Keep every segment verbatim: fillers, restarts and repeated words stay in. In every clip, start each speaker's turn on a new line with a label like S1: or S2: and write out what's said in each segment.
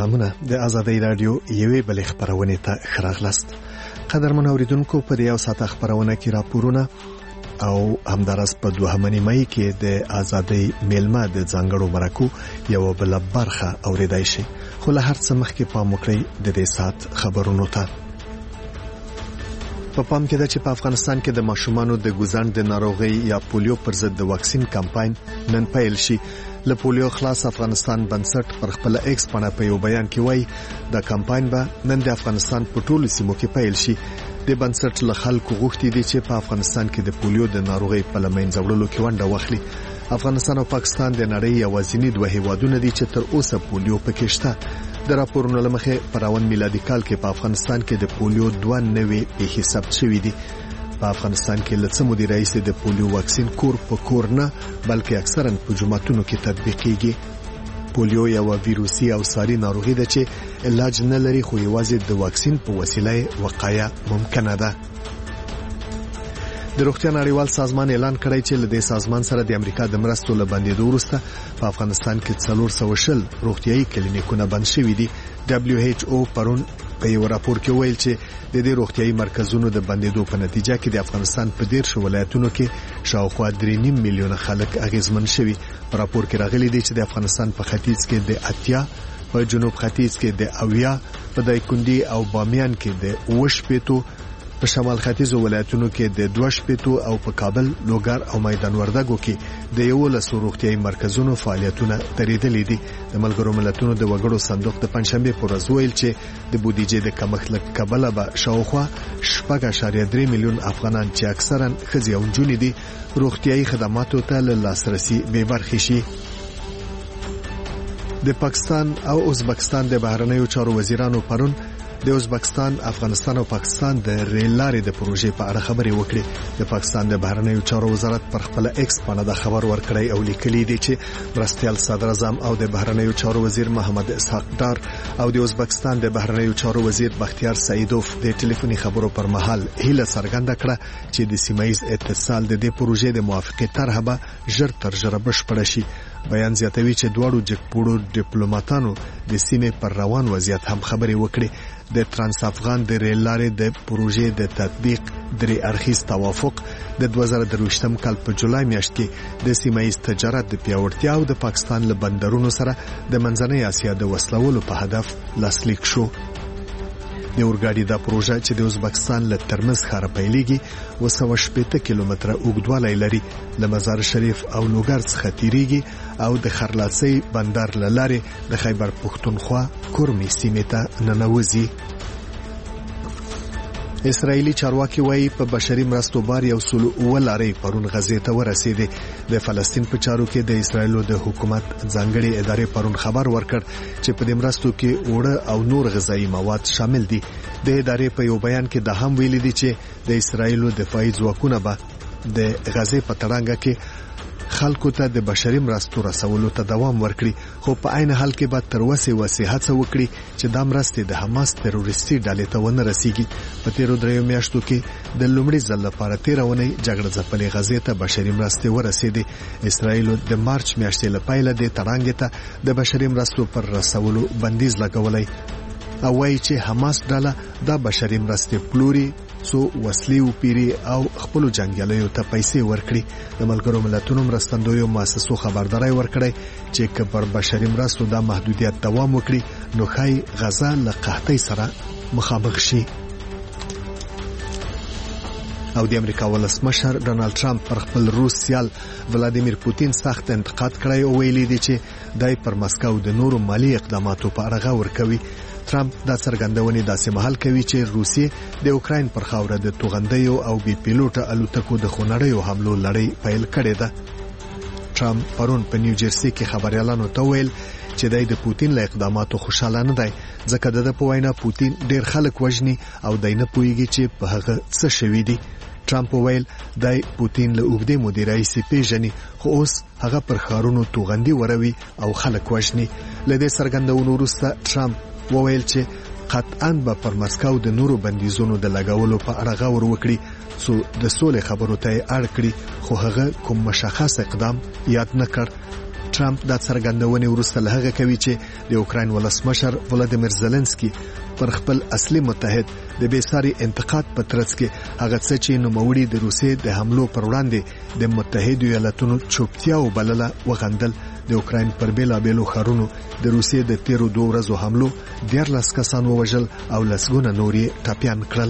S1: سلامونه د ازادۍ رادیو یوې بلې خبرونه ته خراغلاست. قدرمن اوریدونکو په یو ساعت خبرونه کې راپورونه او همدارس په دوهمه نیمه کې د ازادۍ میلمه د ځانګړو مرکو یو بل برخه اوریدای شي. خو له هر څه مخکې پام وکړئ د دې ساعت خبرونو ته. په پام کې ده چې په افغانستان کې د ماشومانو د ګوزند د ناروغي یا پولیو پر ضد د واکسین کمپاین نن پیل شي. له پولیو خلاص افغانستان بنسټ پر خپل ایکس باندې په یو بیان کې وایي د کمپاین به نن د افغانستان په ټولو سیمو کې پیل شي. د بنسټ له خلکو غوښتي دي چې په افغانستان کې د پولیو د ناروغي په لمنځه وړلو کې ونډه واخلي. افغانستان او پاکستان د نړۍ یوازینی دوه هیوادونه دي چې تر اوسه پولیو پکې شته. د راپورونو لمخې پراون میلادي کال کې په افغانستان کې د پولیو دوه نوي پیښې ثبت شوې دي. په افغانستان کې لڅ مدیر رئیس د پولیو واکسین کور په کور نه بلکې اکثرا په جمعتونو کې تطبیقيږي. پولیو یو ویروسي او ساري ناروغي ده چې علاج نه لري، خو یوازې د واکسین په وسیله وقایه ممکنه ده. د روغتیا نړیوال سازمان اعلان کړی چې له دې سازمان سره د امریکا د مرستو له بندېدو وروسته په افغانستان کې څلور سوه شل روغتيایي کلینیکونه بند شوي دي. دبليو ایچ او پرون په یو راپور کې ویل چې د دې روغتيایي مرکزونو د بندېدو په نتیجه کې د افغانستان په ډیر شو ولایتونو کې شاوخوا درې نیم میلیونه خلک اغیزمن شوي. په راپور کې راغلي دي چې د افغانستان په ختیځ کې د اتیا، په جنوب ختیځ کې د اویا، په دایکندي او بامیان کې د اوش پیټو، په شمال ختیځو ولایتونو کې د دوش پیټو او په کابل، لوګر او میدان وردګو کې د یو لسو روغتيایي مرکزونو فعالیتونه درېدلې دي. د ملګرو ملتونو د وګړو صندوق د پنځشنبه پر ورځ ویل چې د بودیجې د کمښت له کبله به شاوخوا شپږ اعشاریه درې میلیون افغانان چې اکثرا ښځې او نجونې دي روغتيایي خدماتو ته لاسرسي بې برخې شي. د پاکستان او ازبکستان د بهرنیو چارو وزیرانو پرون د ازبکستان، افغانستان او پاکستان د ریل لارې د پروژې په اړه خبرې وکړې. د پاکستان د بهرنیو چارو وزارت پر خپل ایکس باندې د خبر ورکړی او لیکلی دی چې مرستیال صدر اعظم او د بهرنیو چارو وزیر محمد اسحاق ډار او د ازبکستان د بهرنیو چارو وزیر بختیار سعیدوف د ټلیفوني خبرو پر مهال هیله څرګنده کړه چې د سیمایي اتصال د دې پروژې د موافقه طرحه به ژر تر ژره بشپړه شي. بیان زیاتوي چې دواړو جګپوړو ډیپلوماټانو د سیمې پر روان وضعیت هم خبرې وکړي. د ترانس افغان د ریل لارې د پروژې د تطبیق درې اړخیز توافق د دوه زره درویشتم کال په جولای میاشت کې د سیمایي تجارت د پیاوړتیا او د پاکستان له بندرونو سره د منځنۍ اسیا د وسلولو په هدف لاسلیک شو. د اورګاډي دا پروژه چې د ازبکستان له ترمز ښار پیلېږي و سوه شپېته کیلومتره اوږدوالی لري، له مزار شریف او لوګر څخه تیریږي او د خرلاڅۍ بندر له لارې د خیبر پښتونخوا کورمي سیمې ته ننوځي. اسرائیلی چارواکي وایي په بشري مرستو بار یو سل اوه لارې پرون غزې ته ورسېدې. د فلسطین په چارو کې د اسرائیلو د حکومت ځانګړي ادارې پرون خبر ورکړ چې په دې مرستو کې اوړه او نور غذایی مواد شامل دي. د ادارې په یو بیان کې دا هم ویلي دي چې د اسرائیلو دفاعي ځواکونه به د غزې په تړانګه کې خلکو ته د بشري مرستو رسولو ته دوام ورکړي، خو په عین حال کې به تر وسه وسه هڅه وکړي چې د مرستې د حماس تروریستي ډلې ته ونه رسیږي. په تیرو دریو میاشتو کې د لومړي ځل لپاره تیرونی جګړه ځپلې غزې ته بشري مرستې ورسېدې. اسرائیل د مارچ میاشتې لپاره د تړانګې ته د بشري مرستو پر رسولو بندیز لګولای او وایي چې حماس ډله د بشري مرستې پلوري، سو وسلې وپیري او خپل جنگیالیو ته پیسې ورکړي. د ملګرو ملتونو مرستندویو مؤسسو خبرداري ورکړي چې کبر بشري مرستو د محدودیت دوام وکړي نو خای غزا له قحطۍ سره مخامخ شي. او د امریکا ولسمشر ډونالد ټرمپ پر خپل روس سیال ولادیمیر پوتین سخت انتقاد کړی او ویلي دی چې دای پر مسکو د نورو مالی اقداماتو په اړه غور کوي. ټرمپ دا څرګندونې داسې مهال کوي چې روسیې د اوکراین پر خاوره د توغندیو او بي پیلوټه الوتکو د خونړیو حملو لړۍ پیل کړې ده. ټرمپ پرون په نیو جرسي کې خبريالانو ته ویل چې دای د پوتین له اقداماتو خوشاله نه دی، ځکه د په وینا پوتین ډیر خلک وژني او دای نه پوهیږي چې په هغه څه شوی دی. ټرمپ ویل دای پوتین له اوږدې مودې راهیسې پیژني، خو اوس هغه پر ښارونو توغندي وروي او خلک وژني. له دې څرګندونو وروسته ټرمپ وویل چې قطعاً به پر مسکو د نورو بندیزونو د لګولو په اړه غور وکړي څو د سولې خبرو ته اړ کړي، خو هغه کوم مشخص اقدام یاد نه کړ. ټرمپ د څرګندونې وروسته له هغه کوي چې د اوکراین ولسمشر ولادیمیر زيلنسکي پر خپل اصلي متحد د بیساري انتقاد په ترڅ کې هغه څه چې نوموړي د روسیې د حملو پر وړاندې د متحدو ایالاتونو چوپتیا وبلله وغندل. د اوکراین پر بیلابېلو ښارونو د روسیې د تیرو دوه ورځو حملو دیارلس کسان ووژل او لسګونه نور یې ټپیان کړل.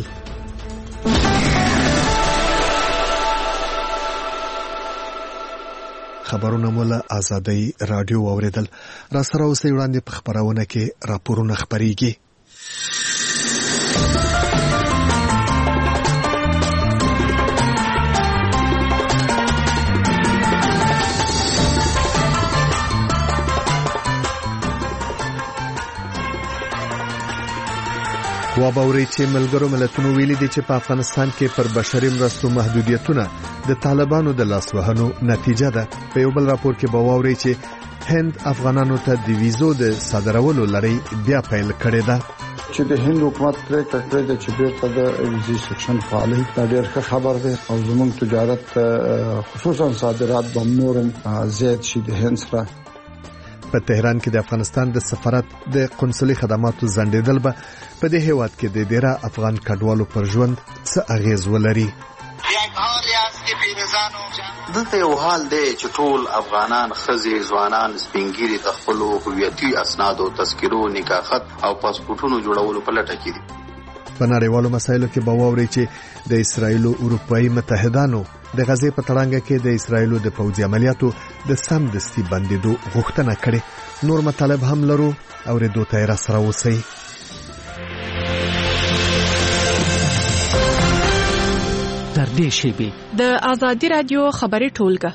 S1: خبرونه مولا آزادۍ رادیو اوریدل. را سره اوسې وړاندې په خبرونه کې راپورونه خبريږي. وابوري چې ملګرو ملتونو ویلي دي چې په افغانستان کې پر بشري مرستو محدودیتونه د طالبانو د لاسوهنو نتیجه ده. په یو بل راپور کې باوري چې هند افغانانو ته د ویزو د صادرولو لړۍ بیا پیل کړې ده.
S2: چې د هند حکومت پریکړه کړې ده چې بیرته د ویزې سیکشن فعالي دا ډېر ښه خبر ده او زموږ تجارت خصوصا صادرات به نورم زیات شي د هند سره.
S1: په تهران کې د افغانستان د سفارت د قنصلي خدماتو ځنډېدل به په دې هیواد کې د ډیره افغان کډوالو پر ژوند څه اغیز ولري.
S3: دلته یو حال دی چې ټول افغانان خزي ځوانان سپینګيري د خپل هویتي اسناد او تذکرو نکاحت او پاسپورتونو جوړولو په لټه کې دي.
S1: په نړیوالو مسایلو کې باوري چې د اسرایل او اروپאי متحدانو د غزې په تړانګه کې د اسرایل د پوځي عملیاتو د سمدستي بندیدو غوښتنه کړې. نور مطالب هم لرو او ردو ته را سره وسی.
S4: تر دې شیبې د آزادي رادیو خبري ټولګه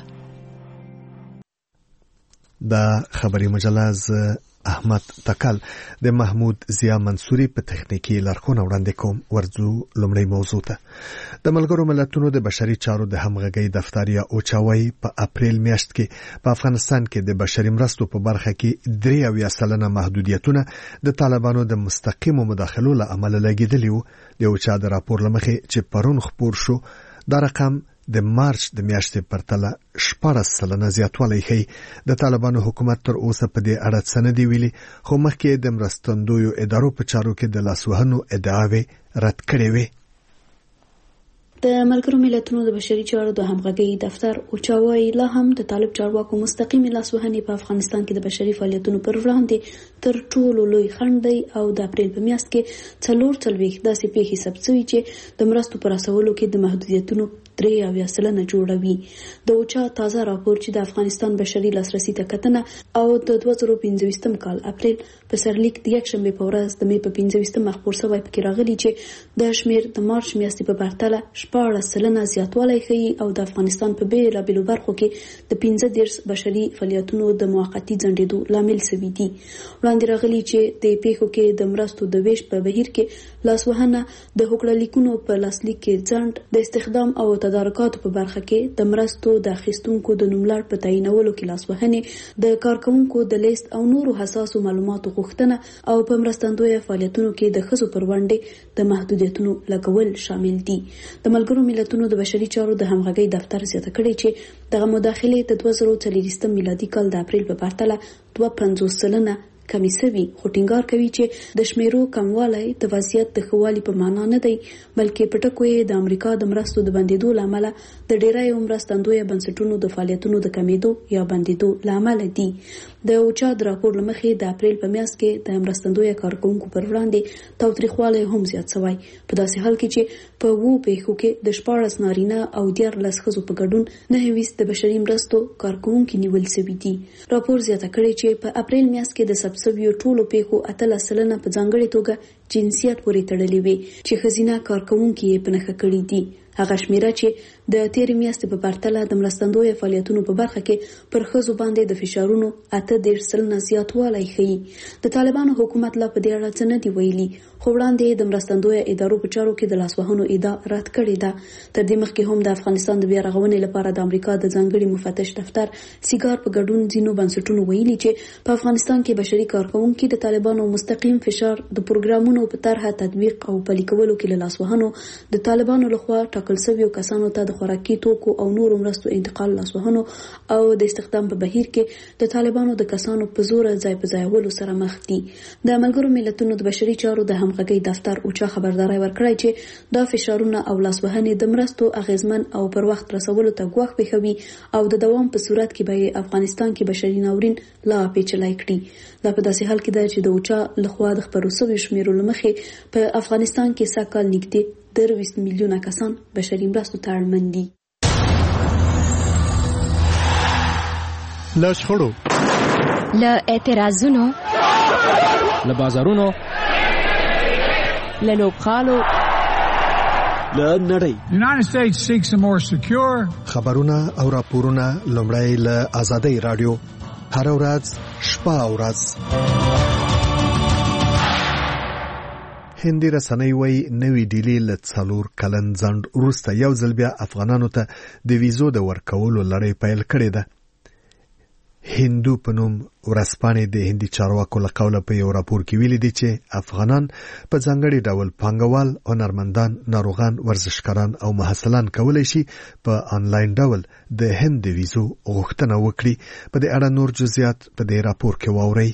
S1: د خبري مجله احمد تکل د محمود ضیا منصوري په تخنیکی لارښوونه وړاندې کوم. ورځو لومړی موضوع ته د ملګرو ملتونو د بشري چارو د همغږي دفتر یا اوچاوي په اپریل میاشت کې په افغانستان کې د بشري مرستو په برخه کې درې اویا سلنه محدودیتونه د طالبانو د مستقیمو مداخلو له امله لګیدلی وو. د اوچا د راپور لمخې چې پرون خبر شو دا رقم د مارچ د میاشتې پرتله شپږ سلنه زیاتوالی ښیي. د طالبانو حکومت تر اوسه په دې اړه څه نه دی ویلي، خو مخکې د مرستندویو ادارو په چارو کې د لاسوهنو ادعاوې رد کړې وې.
S5: د ملګرو ملتونو د بشري چارو د همغږي دفتر اوچاوي لا هم د طالب چارواکو مستقیم لاسوهنې په افغانستان کې د بشري فعالیتونو پر وړاندې تر ټولو لوی خنډ دی او د اپریل په میاشت کې څلور څلوېښت داسې پیښې ثبت شوې چې د مرستو پر رسولو کې د محدودیتونو درې اویا سلنه جوړوي. د اوچا تازه راپور چې د افغانستان بشري لاسرسي ته کتنه او د دوه زره پنځه کال اپریل په سرلیک د یکشنبه په ورځ د مې په پنځه مخبور شوی پکې راغلی چې د شمیر د مارچ میاشتې په پرتله شپږ سلنه زیاتوالی ښیي او د افغانستان په بیلابېلو برخو کې د پنځه دېرش بشري فعالیتونو د موقتي ځنډېدو لامل شوي دي. وړاندې راغلي چې د پیښو کې د مرستو د ویش په بهیر کې لاسوهنه، د هوکړه لیکونو په لاسلیک کې ځنډ، د استخدام او تدارکاتو په برخه کې د مرستو د اخیستونکو د نوملړ په تعینولو کې لاسوهنې، د کارکونکو د لیست او نورو حساسو معلوماتو غوښتنه او په مرستندویه فعالیتونو کې د ښځو پر وړاندې د محدودیتونو لګول شامل دي. د ملګرو ملتونو د بشري چارو د همغږي دفتر زیاته کړې چې دغه مداخلې د دوه زره څلوېښت میلادي کال د اپریل په پرتله دوه پنځوس سلنه کمی سوي، خو ټینګار کوي چې د شمیرو کموالی د وضعیت د ښه والي په معنا نه دی، بلکې په ټکو یې د امریکا د مرستو د بندېدو له امله د ډیری مرستندویه بنسټونو د فعالیتونو د کمیدو یا بندېدو له امله دي. د اوچا د راپور له مخې د اپریل په میاشت کې د مرستندویه کارکونکو پر وړاندې تاوتریخوالی هم زیات شوی، په داسې حال کې چې په اوو پیښو کې د شپاړس نارینه او دیارلس ښځو په ګډون نهه ویشت د بشري مرستو کارکونکي نیول شوي دي. راپور زیاته کړې چې په اپریل میاشت کې د سبسویو ټولو پیښو اتلس سلنه په ځانګړې توګه جنسیت پورې تړلې وي چې ښځینه کارکونکي یې په نښه کړي دي. هغه شمیره چې د تیرې میاشتې په پرتله د مرستندویه فعالیتونو په برخه کې پر ښځو باندې د فشارونو اته دېرش سلنه زیاتوالی ښیي. د طالبانو حکومت لا په دې اړه څه نه دی ویلي، خو وړاندې د مرستندوی ادارو په چارو کې د لاسوهنو ادعا رد کړې ده. تر دې مخکې هم د افغانستان د بیا رغونې لپاره د امریکا د ځانګړي مفتش دفتر سیګار په ګډون ځینو بنسټونو ویلي چې په افغانستان کې بشري کارکونکو د طالبانو مستقیم فشار د پروګرامونو په طرحه تطبیق او پلي کولو کې له لاسوهنو د طالبانو لخوا ټاکل شویو کسانو ته د خوراکي توکو او نورو مرستو انتقال لاسوهنو او د استخدام په بهیر کې د طالبانو د کسانو په زور ځای په ځایولو سره مخ دي. د ملګرو ملتونو د بشري چارو د همغږي دفتر اوچا خبرداري ورکړی چې دا فشارونه او لاسوهنې د مرستو اغیزمن او پر وخت رسولو ته ګواښ پېښوي او د دوام په صورت کې به افغانستان کې بشري ناورین لا پیچلای کړي. دا په داسې حال کې ده چې د اوچا لخوا د خبرو شویو شمیرو له مخې په افغانستان کې سږ نږدې درویشت میلیونه کسان بشري مرستو ته اړمن دي.
S1: له شخړو،
S6: له اعتراضونو،
S7: له بازارونو،
S4: له لوبغالو،
S7: له نړۍ.
S8: United States seeks a more secure.
S1: خبرونه او راپورونه لومړی له آزادۍ رادیو هر ورځ شپه او ورځ. هندي رسنۍ وایي نوې ډیلي له څلور کلن ځنډ وروسته یو ځل بیا افغانانو ته د ویزو د ورکولو لړۍ پیل کړې ده. هندو په نوم ورځپاڼې د هندي چارواکو له قوله په یو راپور کې ویلي دي چې افغانان په ځانګړي ډول پانګوال، هنرمندان، ناروغان، ورزشکاران او محصلان کولی شي په آنلاین ډول د هند د ویزو غوښتنه وکړي. په دې اړه نور جزئیات په دې راپور کې واورئ.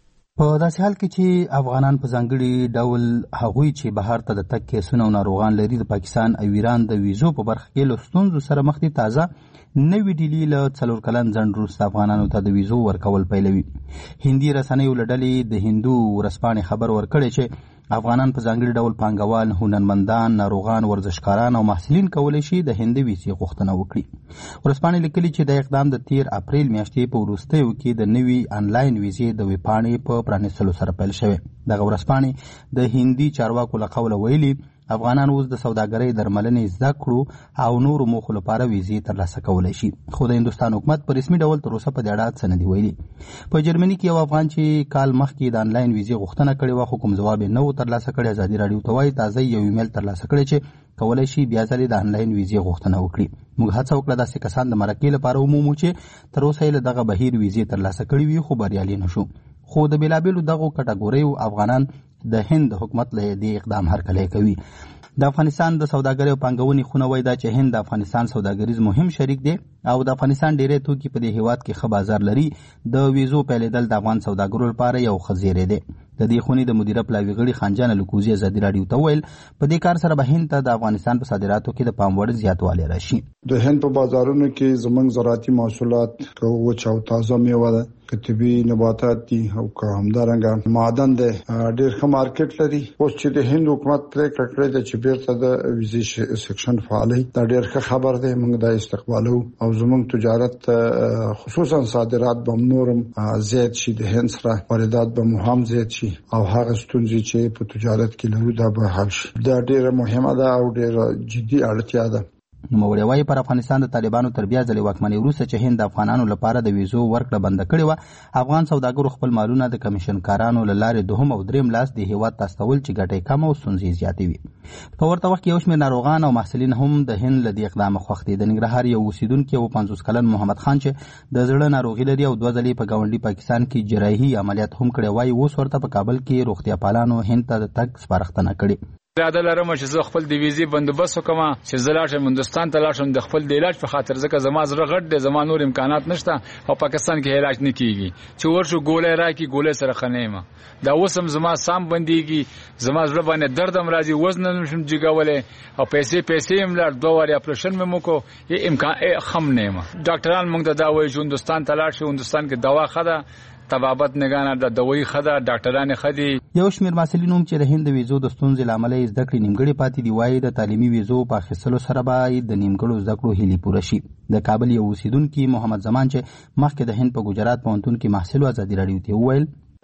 S9: په داسې حال کې چې افغانان په ځانګړي ډول هغوی چې بهر ته د تګ کیسونه او ناروغان لري د پاکستان او ایران د ویزو په برخه کې له ستونزو سره مخ دي، تازه نوې ډیلي له څلور کلن ځنډ وروسته افغانانو ته د ویزو ورکول پیلوي. هندي رسنیو له ډلې د هندو ورځپاڼې خبر ورکړی چې افغانان په ځانګړي ډول پانګوال، هنرمندان، ناروغان، ورزشکاران او محصلین کولی شي د هندي ویزې غوښتنه وکړي. ورځپاڼې لیکلي چې د اقدام د تیر اپریل میاشتې په وروستیو کې د نوي آنلاین ویزې د ویبپاڼې په پرانیستلو سره پیل شوی. دغه ورځپاڼې د هندي چارواکو له قوله ویلي افغانان اوس د سوداګرۍ، درملنې، زده کړو او نورو موخو لپاره ویزې ترلاسه کولی شي. خو د هندوستان حکومت په رسمي ډول تر اوسه په دې اړه څه نه دي ویلي. په جرمني کې یو افغان چې کال مخکې د آنلاین ویزې غوښتنه کړې وه خو کوم ځواب یې نه و ترلاسه کړی، ازادي راډیو ته وایي تازه یو ایمیل ترلاسه کړی چې کولی شي بیا ځلې د آنلاین ویزې غوښتنه وکړي. موږ هڅه وکړه داسې کسان د مرکې لپاره ومومو چې تر اوسه یې له دغه بهیر ویزې ترلاسه کړي وي خو بریالي نه شو. خو د بېلابېلو دغو کټګوریو افغانان د هند حکومت له دې اقدام هرکلی کوي. د افغانستان د سوداګرۍ او پانګونې خونه وایي دا چې هند د افغانستان سوداګریز مهم شریک دی او د افغانستان ډیری توکي په دې هیواد کې ښه بازار لري. د ویزو پیلېدل د افغان سوداګرو لپاره یو ښه زیری دی. د دې خونې د مدیره پلاوي غړي خانجان الکوزي ازادي راډیو ته ویل په دې کار سره به هند ته د افغانستان په صادراتو کې د پام وړ زیاتوالی راشي.
S2: د هند په بازارونو کې زموږ زراعتي محصولات که وچ او تازه میوه ده، که طبي نباتات دي او که همدارنګه معدن ده، ډېر ښه مارکیټ لري. اوس چې د هند حکومت پرېکړه کړې ده چې بیرته د ویزې سیکشن فعالوي، دا ډېر ښه خبر دی. موږ دا استقبالو او زموږ تجارت خصوصا صادرات به نورم زیات شي، د هند سره واردات به مو هم زیات شي او هغه ستونزې چې په تجارت کې لرو دا به حل شي. دا ډېره مهمه ده او ډېره جدي اړتیا ده.
S9: نوموړی وایي پر افغانستان د طالبانو تر بیا ځلې واکمنۍ وروسته چې هند د افغانانو لپاره د ویزو ورکړه بنده کړې وه، افغان سوداګرو خپل مالونه د کمیشنکارانو له لارې دوهم او دریم لاس د هیواد ته استول چې ګټې کم او ستونزې زیاتې وي. په ورته وخت کې یو شمېر ناروغان او محصلین هم د هند له دې اقدامه خوښ دي. د ننګرهار یو اوسیدونکي او پنځوس کلن محمد خان چې د زړه ناروغي لري او دوه ځلې په ګاونډي پاکستان کې جراحي عملیات هم کړی وایي اوس ورته په کابل کې روغتیا پالانو هند ته د تګ سپارښتنه کړې.
S10: اراده لرم چې زه خپل د ویزې بندوبست وکم چې زه لاړ شم هندوستان ته، لاړ شم د خپل د علاج په خاطر، ځکه زما زړه غټ دی، زما نور امکانات نشته او پاکستان کې علاج نه کیږي. چې ورشو ګولۍ راکړي، ګولۍ سره ښه نه یم. دا اوس هم زما سام بندېږي، زما زړه باندې درد هم راځي، وزن نه شم جګولی او پیسې پیسې هم لاړ، دوه وارې اپریشن مې وکړو، یې امکان خم نه یم. ډاکټران موږ ته دا وایي چې هندوستان ته لاړ شو، هندوستان کې دوا ښه ده، طبابت نگانه د دوی خدا ډاکټرانه خدي.
S9: یو شمېر محصلین هم چې د هند ویزو د ستونزې له امله زده کړې نیمګړې پاتې دي وایي د تعلیمي ویزو په اخیستلو سره به د نیمګړو زده کړو هیلې پوره شي. د کابل یو اوسیدونکي محمد زمان چې مخکې د هند په ګجرات پوهنتون کې محصل و ازادي راډیو ته وویل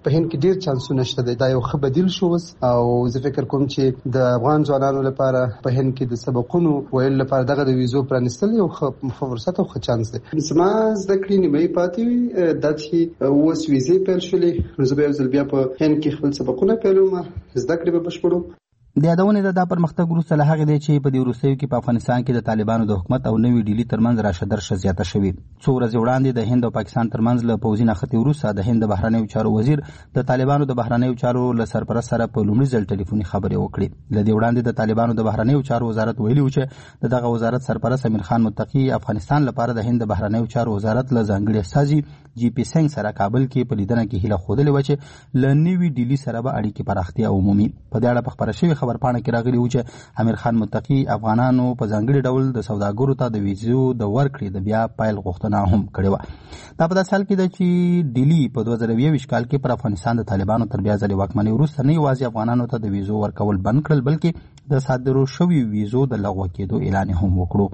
S11: په هند کې ډیر چانسونه شته دا یو ښه بدیل شو او زه فکر کوم چې د افغان ځوانانو لپاره په هند کې د سبقونو ویل لپاره دغه د ویزو پرانستل یو ښه فرصت او ښه چانس دی. زما زده کړې نیمه پاتې دا چې اوس ویزې پیل شولې نو زه به یو ځل بیا په هند کې خپل سبقونه پیلوم زده کړې به بشپړوم.
S9: د یادونې د دا پرمختګ وروسته له هغې دی چې په دې وروستیو کې په افغانستان کې د طالبانو د حکومت او نوې ډیلي ترمنځ راشه درشه زیاته شوې. څو ورځې وړاندې د هند او پاکستان ترمنځ له پوځي نښتې وروسته د هند د بهرنیو چارو وزیر د طالبانو د بهرنیو چارو له سرپرست سره په لومړي ځل ټلیفوني خبرې وکړې. له دې وړاندې د طالبانو د بهرنیو چارو وزارت ویلي و چې د دغه وزارت سرپرست امیر خان متقي افغانستان لپاره د هند د بهرنیو چارو وزارت له ځانګړي استازي جی پی سنگ سره کابل کې په لیدنه کې هیله ښودلې وه چې له نوي ډیلي سره به اړیکې پراختیا ومومي. په دې اړه په خپره شوې خبرپاڼه کې راغلي و چې امیر خان متقي افغانانو په ځانګړي ډول د سوداګرو ته د ویزو د ورکړې د بیا پیل غوښتنه هم کړې وه. دا په داسې حال کې ده چې ډیلي په دوه زره یوویشت کال کې پر افغانستان د طالبانو تر بیا ځلې واکمنۍ وروسته نه یوازې افغانانو ته د ویزو ورکول بند کړل بلکې د صادرو شویو ویزو د لغوه کېدو اعلان هم وکړو.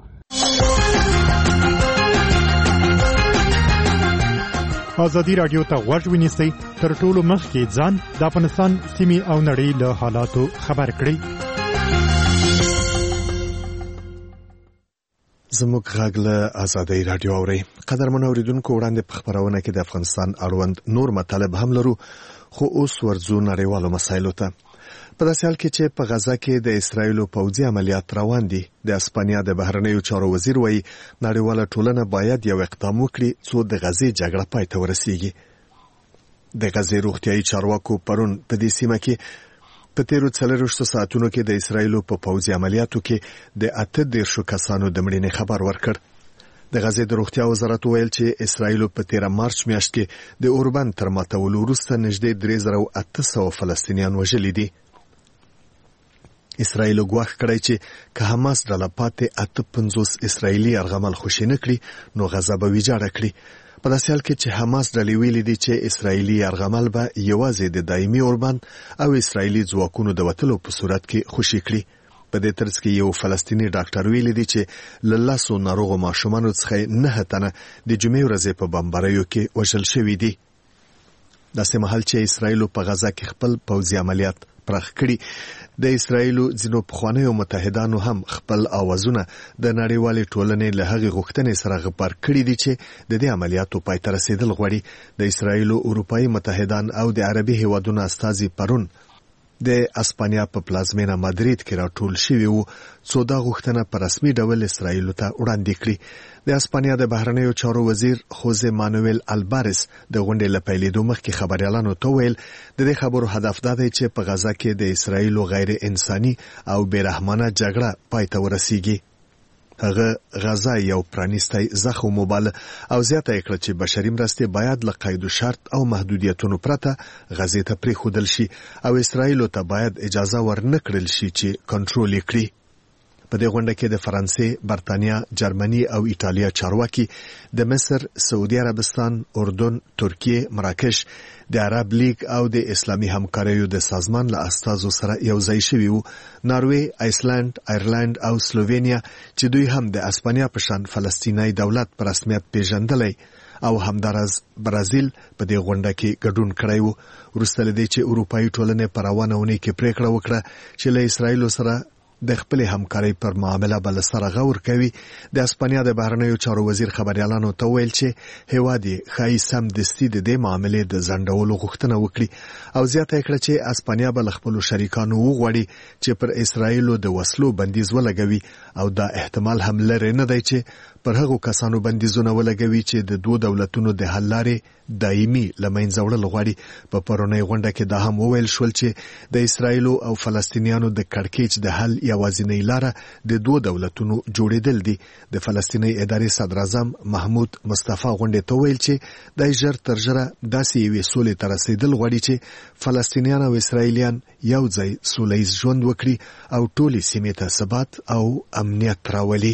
S12: ازادي راډیو ته غوږ ونیسئ تر ټولو مخکې ځان د افغانستان سیمې او نړۍ له حالاتو خبر کړئ.
S1: زموږ غږ له ازادي راډیو اورئ. قدرمن اوریدونکو وړاندې په خبرونه کې د افغانستان اړوند نور مطالب هم لرو خو اوس ورځو نړیوالو مسایلو ته. په داسې حال کې چې په غزه کې د اسرایلو پوځي عملیات روان دي د اسپانیا د بهرنیو چارو وزیر وایي نړیواله ټولنه باید یو اقدام وکړي څو د غزې جګړه پای ته ورسیږي. د غزې روغتیايي چارواکو پرون په دې سیمه کې په تیرو څلوېښتو ساعتونو کې د اسرایلو په پوځي عملیاتو کې د اته دېرشو کسانو د مړینې خبر ورکړ. د غزې د روغتیا وزارت ویل چې اسرایلو په تیره مارچ میاشت کې د اوربند تر ماتولو وروسته نږدې درې زره او اته سوه فلسطینیان وژلي دي. اسرایلو ګواښ کړی چې که حماس ډله پاتې اته پنځوس اسرایلي یرغمل خوشي نه کړي نو غزه به ویجاړه کړي. په داسې حال کې چې حماس ډلې ویلي دي چې اسرایلي یرغمل به یوازې د دایمي اوربند او اسرایلي ځواکونو د وتلو په صورت کې خوشي کړي. په دې ترڅ کې یو فلسطینی ډاکټر ویلي دی چې له لسو ناروغو ماشومانو څخه نه تنه د جمعې ورځې په بمباریو کې وژل شوي دي. داسې مهال چې اسرایلو په غزه کې خپل پوځي عملیات پراخ کړي د اسرایلو ځینو پخوانیو متحدانو هم خپل اوازونه د نړیوالې ټولنې له هغې غوښتنې سره غبر کړي دي چې د دې عملیاتو پای ته رسېدل غواړي. د اسرایلو اروپایي متحدان او د عربي هیوادونو استازي پرون د اسپانیا په پلازمینه مادرید کې راټول شوي وو څو دا غوښتنه په رسمي ډول اسرایلو ته وړاندې کړي. د اسپانیا د بهرنیو چارو وزیر خوزه مانویل البارس د غونډې له پیلېدو مخکې خبریالانو ته ویل د دې خبرو هدف دا دی چې په غزه کې د اسرایلو غیر انساني او بېرحمانه جګړه پای ته ورسیږي. هغه غزه یو پرانیستی زخم وباله او زیاته یې کړه چې بشري مرستې باید له قید و شرط او محدودیتونو پرته غزې ته پرېښودل شي او اسرایلو ته باید اجازه ورنه کړل شي چې کنټرول یې کړي. په دې غونډه کې د فرانسې، برتانیا، جرمني او ایټالیا چارواکي د مصر، سعودي عربستان، اردن، ترکیه، مراکش، د عرب لیگ او د اسلامي همکاریو د سازمان له استازو سره یو ځای شوي وو. ناروې، آیسلند، آیرلند او سلووینیا چې دوی هم د اسپانیا په شان فلسطینی دولت په رسمیت پیژندلی او همدارز برازیل په دې غونډه کې ګډون کړی وو. وروسته له دې چې اروپایي ټولنې په روانه اونۍ کې پریکړه وکړه چې له اسرایلو سره د خپل همکارۍ پر معامله بل سره غور کوي، د اسپانیا د بهرنیو چارو وزیر خبريالانو ته ویل چې هیواد یې ښایي سمدستي د دې معاملې د ځنډولو غوښتنه وکړي او زیاته کړه چې اسپانیا به له خپلو شریکانو وغواړي چې پر اسرایلو د وسلو بندیز ولګوي او دا احتمال هم لري نه دی چې پر هغو کسانو بندیزونه ولګوي چې د دوه دولتونو د حل لارې دایمي لمنځه وړل غواړي. په پرونی غونډه کې دا هم وویل شول چې د اسرایلو او فلسطینیانو د کړکېچ د حل یوازینۍ لاره د دوه دولتونو جوړېدل دي. د فلسطیني ادارې صدر اعظم محمود مصطفی غونډې ته ویل چې د ژر تر ژره داسې یوې سولې ته رسېدل غواړي چې فلسطینیان او اسرایلیان یو ځای سولیز ژوند وکړي او ټولې سیمې ته ثبات او امنیت راولي.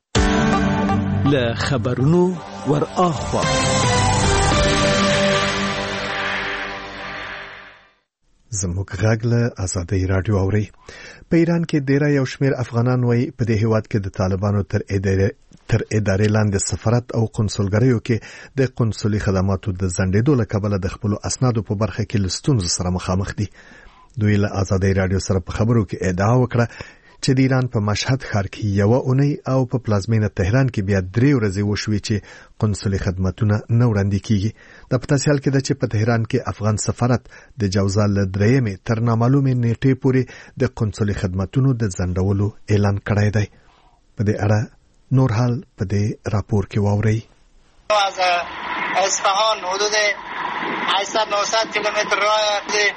S7: له خبرونو ور اخوا
S1: زموږ غږ له آزادۍ رادیو اوري. په ایران کې ډیری یو شمېر افغانان وایي په دې هیواد کې د طالبانو تر ادارې تر ادارې لاندې سفارت او قنصلګریو کې د قنصلي خدماتو د ځنډېدو له کبله د خپل اسنادو په برخه کې له ستونزو سره مخامخ دي. دوی له آزادۍ رادیو سره په خبرو کې ادعا وکړه چې د ایران په مشهد ښار کې یو اونۍ او په پلازمینه تهران کې بیا درې ورځې وشوي چې قنصلي خدماتونه نه وړاندې کیږي. د پتاسي حال کې د چې په تهران کې افغان سفارت د جوزا له درېیمې تر نامعلومې نیټې پورې د قنصلي خدماتونو د ځنډولو اعلان کړی دی. په دې اړه نور حال په دې راپور کې واورئ.
S13: از اصفهان حدود هشتصد نهصد کیلومتر راه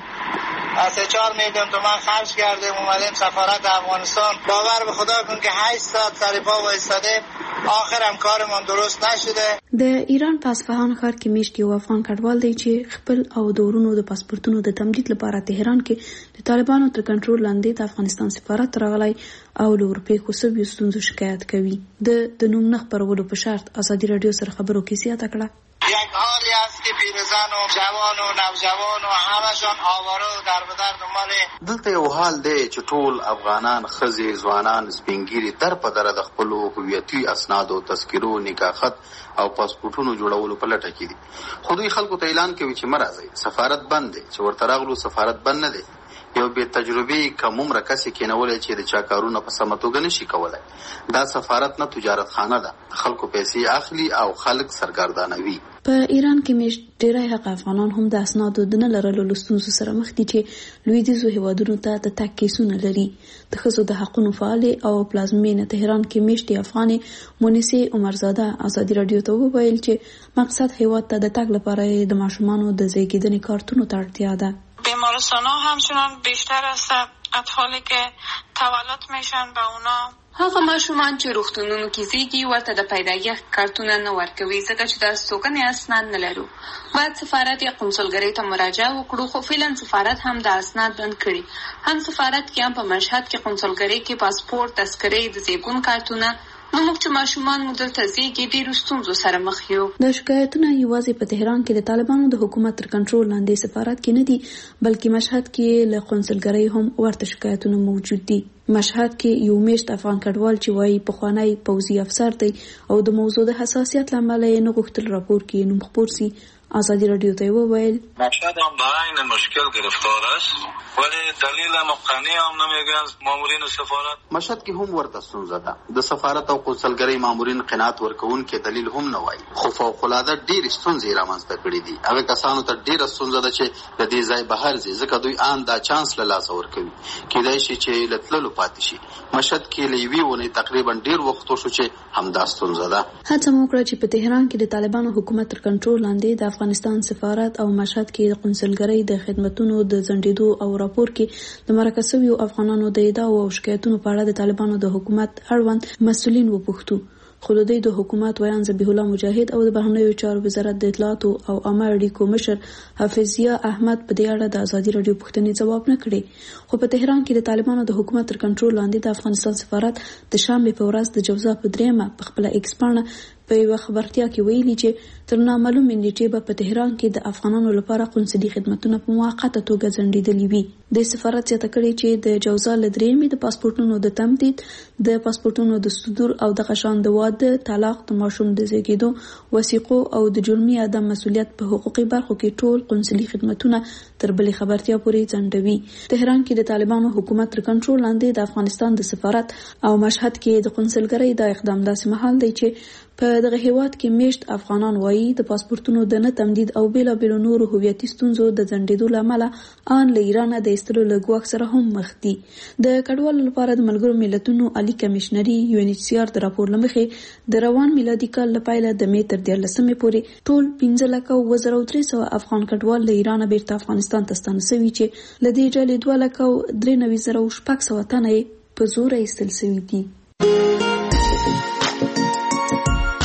S13: از چهار میلیون تومان خرج کردیم اومدیم سفارت افغانستان. باور به خدا کن که هشت ساعت سر پا وایستادیم، آخرم کارمان درست نشده.
S5: د ایران په اصفهان ښار کې میشت یو افغان کډوال دی چې خپل او د ورونو د پاسپورتونو د تمدید لپاره تهران کې د طالبانو تر کنټرول لاندې د افغانستان سفارت راغلی او له اروپای خصوصي ستونزو شکایت کوي. د د نوم نه خپرولو په شرط آزادي رادیو سره خبرو کې زیاته کړه.
S13: یک حالی است که پیرزن و جوان و نوجوان و همشان آواره و در به در دنبال
S3: دلته یو حال دی چې ټول افغانان ښځې ځوانان سپینګیري در په دره د خپلو هویتي اسنادو تذکرو نکاحت او پاسپورټونو جوړولو په لټه کې دي. خو دوی خلکو ته اعلان کوي چې مه راځئ، سفارت بند دی. چې ورته راغلو سفارت بند نه دی. یو بې تجربې کم عمره کس یې کېنولی چې د چا کارونه په سمه توګه نشي کولی. دا سفارت نه تجارت خانه ده، خلکو پیسې اخلي او خلک سرګردانوي.
S5: په ایران کې میشت ډیری هغه افغانان هم د اسنادو د نه لرلو له ستونزو سره مخ دي چې لویدیځو هیوادونو ته د تګ کیسونه لري. د ښځو د حقونو فعالې او پلازمینه تهران کې میشتې افغانې مونیسې عمرزاده آزادي رادیو ته وویل چې مقصد هیواد ته د تګ لپاره د ماشومانو د زیږیدنې کارتونو ته اړتیا ده.
S14: بیمارستان ها همچنان بیشتر است. اطفالی که تولد میشن به اونا
S15: هغه ماشومان چې روغتونونو کې زیږي ورته د پیدایښت کارتونه نه ورکوي ځکه چې د استوګنې اسناد نه لرو. باید سفارت یا قنصلګرۍ ته مراجعه وکړو، خو فعلا سفارت هم د اسناد بند کړي. هم سفارت کې هم په مشهد کې قنصلګرۍ کې پاسپورت، تذکرې، د زیږون کارتونه. نو موږ چې ماشومان مو دلته زیږي ډېرو ستونزو سره مخ یو.
S5: د شکایتونه یوازې په تهران کې د طالبانو د حکومت تر کنټرول لاندې سفارت کې نه دي، بلکې مشهد کې له قنصلګرۍ هم ورته شکایتونه موجود دي. مشهد کې یو میشت افغان کډوال چې وایي پخوانی پوځي افسر دی او د موضوع د حساسیت له امله یې نه غوښتل راپور کې نوم خپور سي. آزادی رادیو ته وویل
S16: مشهد هم به عین مشکل گرفتار است، ولی دلیل مقنعی هم نمیگن مامورین سفارت.
S3: مشهد کې هم ورته ستونزه ده. د سفارت او قنصلګرۍ مامورین قناعت ورکوونکي دلیل هم نه وایي، خو فوق العاده ډېرې ستونزې رامنځته کړي دي. هغه کسانو ته ډېره ستونزه ده چې د دې ځای بهر ځي، ځکه دوی آن دا چانس له لاسه ورکوي. کیدای شي چې له تللو پاتې شي. مشهد کې له یوې اونۍ تقریبا ډېر وخت وشو چې همدا ستونزه ده.
S5: هڅه مو وکړه چې په تهران کې د طالبانو حکومت تر کنټرول لاندې د افغانستان سفارت او مشهد کې د قنصلګرۍ د خدماتو د ځنډېدو او راپور کې د مرکه شویو افغانانو د ادعاو او شکایتونو په اړه د طالبانو د حکومت اړوند مسؤلین وپوښتو. خو د دوی د حکومت ویان ذبیح الله مجاهد او د بهرنیو چارو وزارت د اطلاعاتو او عامه اړیکو مشر حافظیه احمد په دې اړه د آزادي رادیو پوښتنې ځواب نه کړي. خو په تهران کې د طالبانو د حکومت تر کنټرول لاندې د افغانستان سفارت د شنبې په ورځ د جوزا په درېیمه په خپل ایکس پاڼه په یوه خبرتیا کې ویلي چې تر نامعلومې نیټې به په تهران کې د افغانانو لپاره قنصلي خدمتونه په موقته توګه ځنډېدلي وي. د سفارت زیاته کړې چې د جوزا له درېیمې د پاسپورټونو د تمدید، د پاسپورټونو د صدور او دغه شان د واده، طلاق، د ماشوم د زیږېدو وثیقو او د جرمي عدم مسؤلیت په حقوقي برخو کې ټول قنصلي خدمتونه تر بلې خبرتیا پورې ځنډوي. تهران کې د طالبانو حکومت تر کنټرول لاندې د افغانستان د سفارت او مشهد کې د قنصلګرۍ د اقدام داسې مهال دی چې په دغه هیواد کې میشت افغانان وایي د پاسپورتونو د نه تمدید او بیلابیلو نورو هویتي ستونزو د ځنډېدو له امله ان له ایرانه د ایستلو له ګواښ سره هم مخ دي. د کډوالو لپاره د ملګرو ملتونو عالي کمیشنري یو ان ایچ سی آر د راپور له مخې د روان میلادي کال له پیله د مې تر دیارلسمې پورې ټول پنځه لکه اووه زره او درې سوه افغان کډوال له ایرانه بیرته افغانستان ته ستانه سوي چې له دې ډلې دوه لکه او درې نوي زره او شپږ سوه تنه یې په زوره ایستل سوي دي.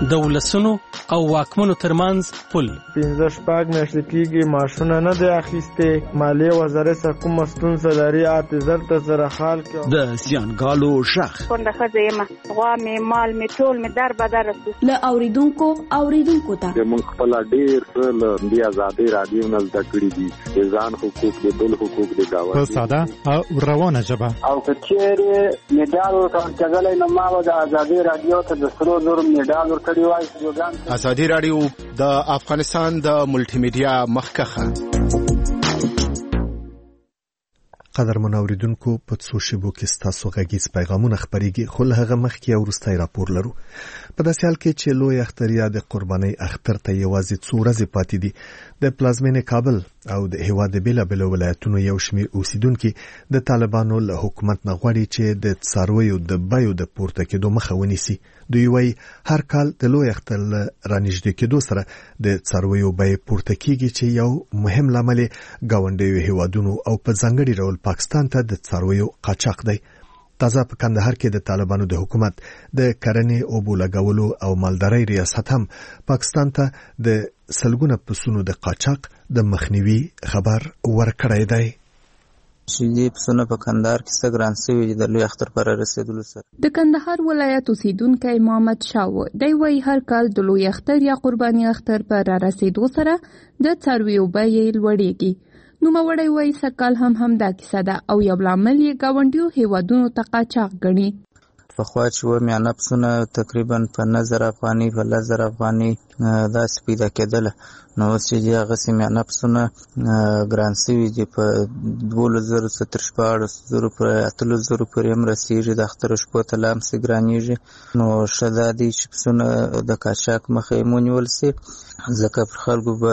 S17: د ولسونو او واکمنو ترمنځ پل.
S18: پنځه شپږ میاشتې کېږي معاشونه نه دی اخیستې. مالیې وزارت سره کومه ستونزه لري اته زر ته سره حال کړو.
S7: د زیانګالو غږ
S19: کونډه ښځه یم، غوا مې مال مې ټول مې در بدر سو.
S5: له اوریدونکو اوریدونکو ته
S20: موږ خپل ډېر څه له دې آزادۍ رادیو نه زده کړي دي، د ځان حقوق د بل حقوق د گاونډي
S12: په ساده او روانه ژبه.
S21: او که چیرې میډال ورکول کېدلی نو ما به د ازادي رادیو ته د سرو زرو میډال ورکړی وای.
S22: ازادي رادیو د افغانستان د ملټي میډیا مخکخه.
S1: قدر منوریدونکو په څو شیبو کې ستاسو غږیز پیغامونه خپرېږي، خو له هغه مخکې یو وروستی راپور لرو. په داسې حال کې چې لوی اختر یا د قربانۍ اختر ته یوازې څو ورځې پاتې دي، د پلازمینې کابل او د هېواد د بېلابېلو ولایتونو یو شمېر اوسیدونکي د طالبانو له حکومت نه غواړي چې د څارویو د بیو د پورته کېدو مخه ونیسي. دوی وایي هر کال د لوی اختر له رانږدې کېدو سره د څارویو بیې پورته کېږي چې یو مهم لامل یې ګاونډیو هېوادونو او په ځانګړي ډول پاکستان ته د څارویو قاچاق دی. تازه په کندهار کې د طالبانو د حکومت د کرنې، اوبو لګولو او مالدارۍ ریاست هم پاکستان ته د سلګونه پسونو د قاچاق د مخنیوي خبر ورکړی دی.
S23: چې دې پسونه په کندهار کې څه ګران شوي دي د لوی اختر پر رسېدلو سره.
S24: د کندهار ولایت اوسیدونکی محمد شاه دی وایي هر کال د لوی اختر یا قرباني اختر پر رسېدو سره د څارویو بیې لوړېږي. نوموړی وایي سږکال هم همدا کیسه ده او یو لامل یې ګاونډیو هېوادونو ته قاچاق ګڼي.
S23: پخوا چې و میانه پسونه تقریبا په نه زره افغانۍ په لس زره افغانۍ داسې پیدا کېدله، نو اوس چې دي هغسې میانه پسونه ګران شوي دي، په دولس زرو څه تر شپاړس زرو پورې اتلس زرو پورې هم رسېږي، د اخترو شپو ته لا همسې ګرانېږي. نو ښه دا دی چې پسونه د قاچاق مخه یې ونیول سي، ځکه پر خلکو به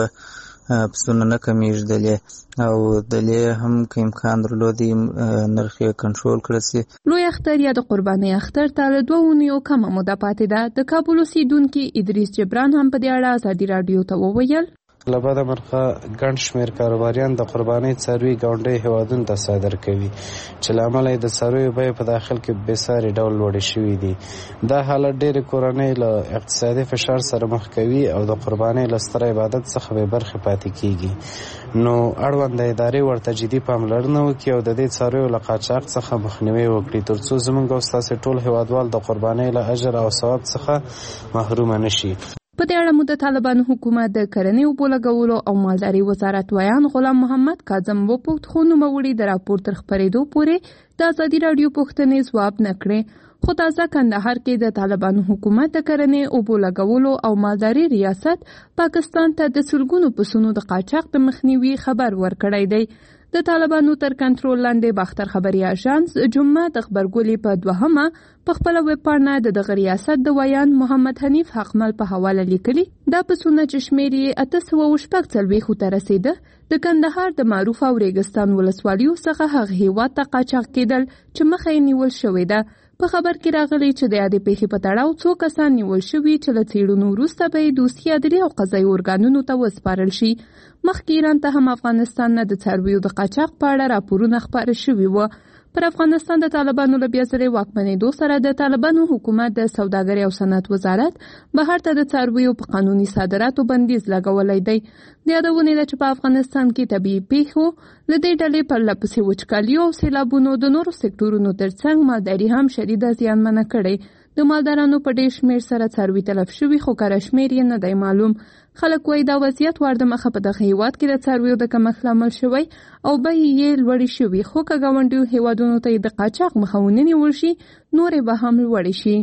S23: پسونه نه کمیږدلې او دلې هم که امکان درلودی نرخ یې کنټرول کړی سي.
S24: لوی اختر یا د قربانۍ اختر ته له دوه اونیو کمه موده پاتې ده. د کابل اوسیدونکي ادریس جبران هم په دې اړه ازادي راډیو ته وویل
S25: له بده مرغه ګڼ شمېر کاروباریان د قربانۍ څاروي ګاونډیو هېوادونو ته صادر کوي، چې له امله یې د څارویو بیې په داخل کې بېساري ډول لوړې شوي دي. دا حالت ډېرې کورنۍ له اقتصادي فشار سره مخ کوي او د قربانۍ له ستر عبادت څخه بې برخې پاتې کېږي. نو اړونده ادارې ورته جدي پاملرنه وکړي او د دې څارویو له قاچاق څخه مخنیوی وکړي، تر څو زموږ او ستاسې ټول هېوادوال د قربانۍ له اجر او ثواب څخه محرومه نه شي.
S24: په دې اړه مو د طالبانو حکومت د کرنې، اوبو لګولو او مالدارۍ وزارت ویان غلام محمد کاظم وپوښت، خو نوموړي د راپور تر خپرېدو پورې د ازادي راډیو پوښتنې ځواب نه کړې. خو تازه کندهار کې د طالبانو حکومت د کرنې، اوبو لګولو او مالدارۍ ریاست پاکستان ته د سلګونو پسونو د قاچاق د مخنیوي خبر ورکړی دی. د طالبانو تر کنټرول لاندې باختر خبري اژانس جمعه د خبرګولې په دوهمه په خپل ویب پاڼه د دغه ریاست د ویان محمد حنیف حقمل په حواله لیکلي دا پسونه چې شمېر یې اته سوه شپږ څلوېښتو ته رسېده د کندهار د معروف او ریګستان ولسوالیو څخه هغه هېواد ته قاچاق کېدل چې مخه یې نیول شوې ده. په خبر کې راغلی چې د یادې پیښې په تړاو څو کسان نیول شوي چې له څېړنو وروسته به یې دوستي عدلي او قضایي ارګانونو ته وسپارل شي. مخکې ایران ته هم افغانستان نه د څارویو د قاچاق په اړه راپورونه خپاره شوي وو. پر افغانستان د طالبانو له بیا ځلې واکمنېدو سره د طالبانو حکومت د سوداګرۍ او صنعت وزارت بهر ته د څارویو په قانوني صادراتو بندیز لګولی دی. د یادونې ده چې په افغانستان کې طبیعي پیښو له دې ډلې پرله پسې وچکالي او سیلابونو د نورو سکتورونو ترڅنګ مالداري هم شدیده زیانمنه کړې. د مالدارانو په ډېر شمېر سره څاروي تلف شوي، خو کره شمېر یې نه دی معلوم. خلک وایي دا وضعیت ور د مخه په دغه هېواد کې د څارویو د کمښت لامل شوی او بیې یې لوړې شوي، خو که ګاونډیو هېوادونو ته یې د قاچاق مخه ونه نیول شي نورې به هم لوړې شي.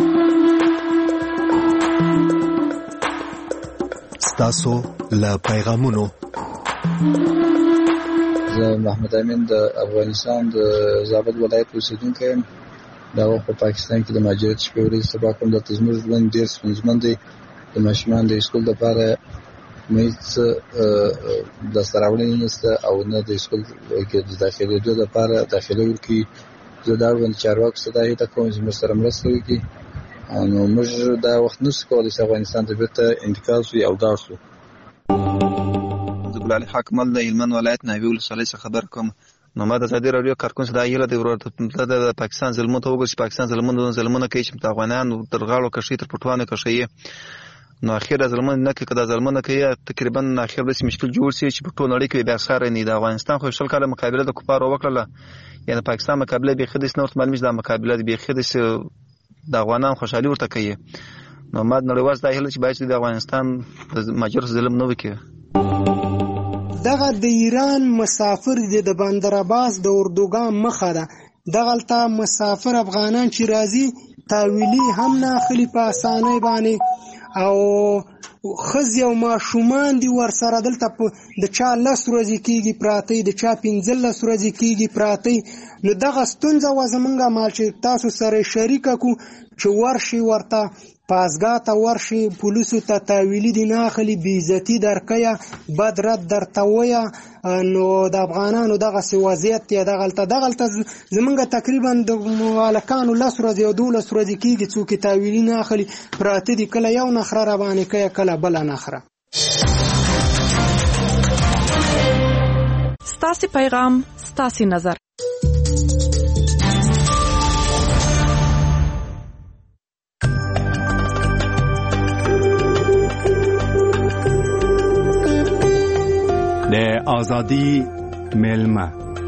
S1: ستاسو له پیغامونو
S26: زه محمد امین د افغانستان د زابل ولایت اوسیدونکی یم. دا وخت په پاکستان کې د مهاجرت شپې ورځې سبا کوم دلته زموږ ژوند ډېر ستونزمن دی. د ماشومان د اسکول لپاره هېڅ لاسته راوړنې نشته او نه د اسکول کې د داخلېدو لپاره داخله ورکوي. زه دا اړوند چارواکو څخه دا هیله کوم چې موږ سره مرسته وکړي. نو موږ دا وخت نشو کولی چې افغانستان ته بېرته انتقال شو او ولاړ شو.
S27: زه ګلالي حاکمل د هلمند ولایت ناوې ولسوالۍ څخه خبر کوم.
S2: نو ما د ازادي راډیو کارکون څخه دا یله د ورته د پاکستان ظلمونو ته وګورئ چې پاکستان ظلمونه ظلمونه کوي چې د افغانانو تر غاړو کشي تر پټوانو کشي نو اخر ظلمونه نه کوي کدا ظلمونه کوي تقریبا اخر به مشکل جوړ شي چې په ټول نړۍ کې بیا سره نه د افغانستان خو شل کاله مقابله د کفارو وکړه یعنی پاکستان مقابله به خدیس نورت معلومه د مقابله به خدیس د افغانان خوشحالي ورته کوي نو ما نړیوال دا هله چې باید د افغانستان د ماجر ظلم نه وکړي
S4: دغه د ایران مسافر د بندر عباس د اردوګان مخه ده دغلته مسافر افغانان چې راځي تاویلی هم نه خلی په اسانۍ باندې او خزي او ماشومان دي ورسره دلته د چا لس ورځې کېږي پراته د چا پنځلس ورځې کېږي پراته نو دغه ستونزه وه زمونږ مال چې تاسو سره شریکه کړو چې ورشي ورته پازګاه ته ورشي پولیسو ته تاویلي دي نه اخلي بېعزتي درکویه بد رد درته ویه نو د افغانانو دغسې وضعیت دی دغلته دغلته زمونږ تقریبا د هلکانو لس ورځې او دولس ورځې کېږي څوک یې تاویلي نه اخلي پراته دي کله یو نخره راباندې کوي کله بله نخره
S6: ستاسې پیغام ستاسې نظر
S8: د آزادی ملما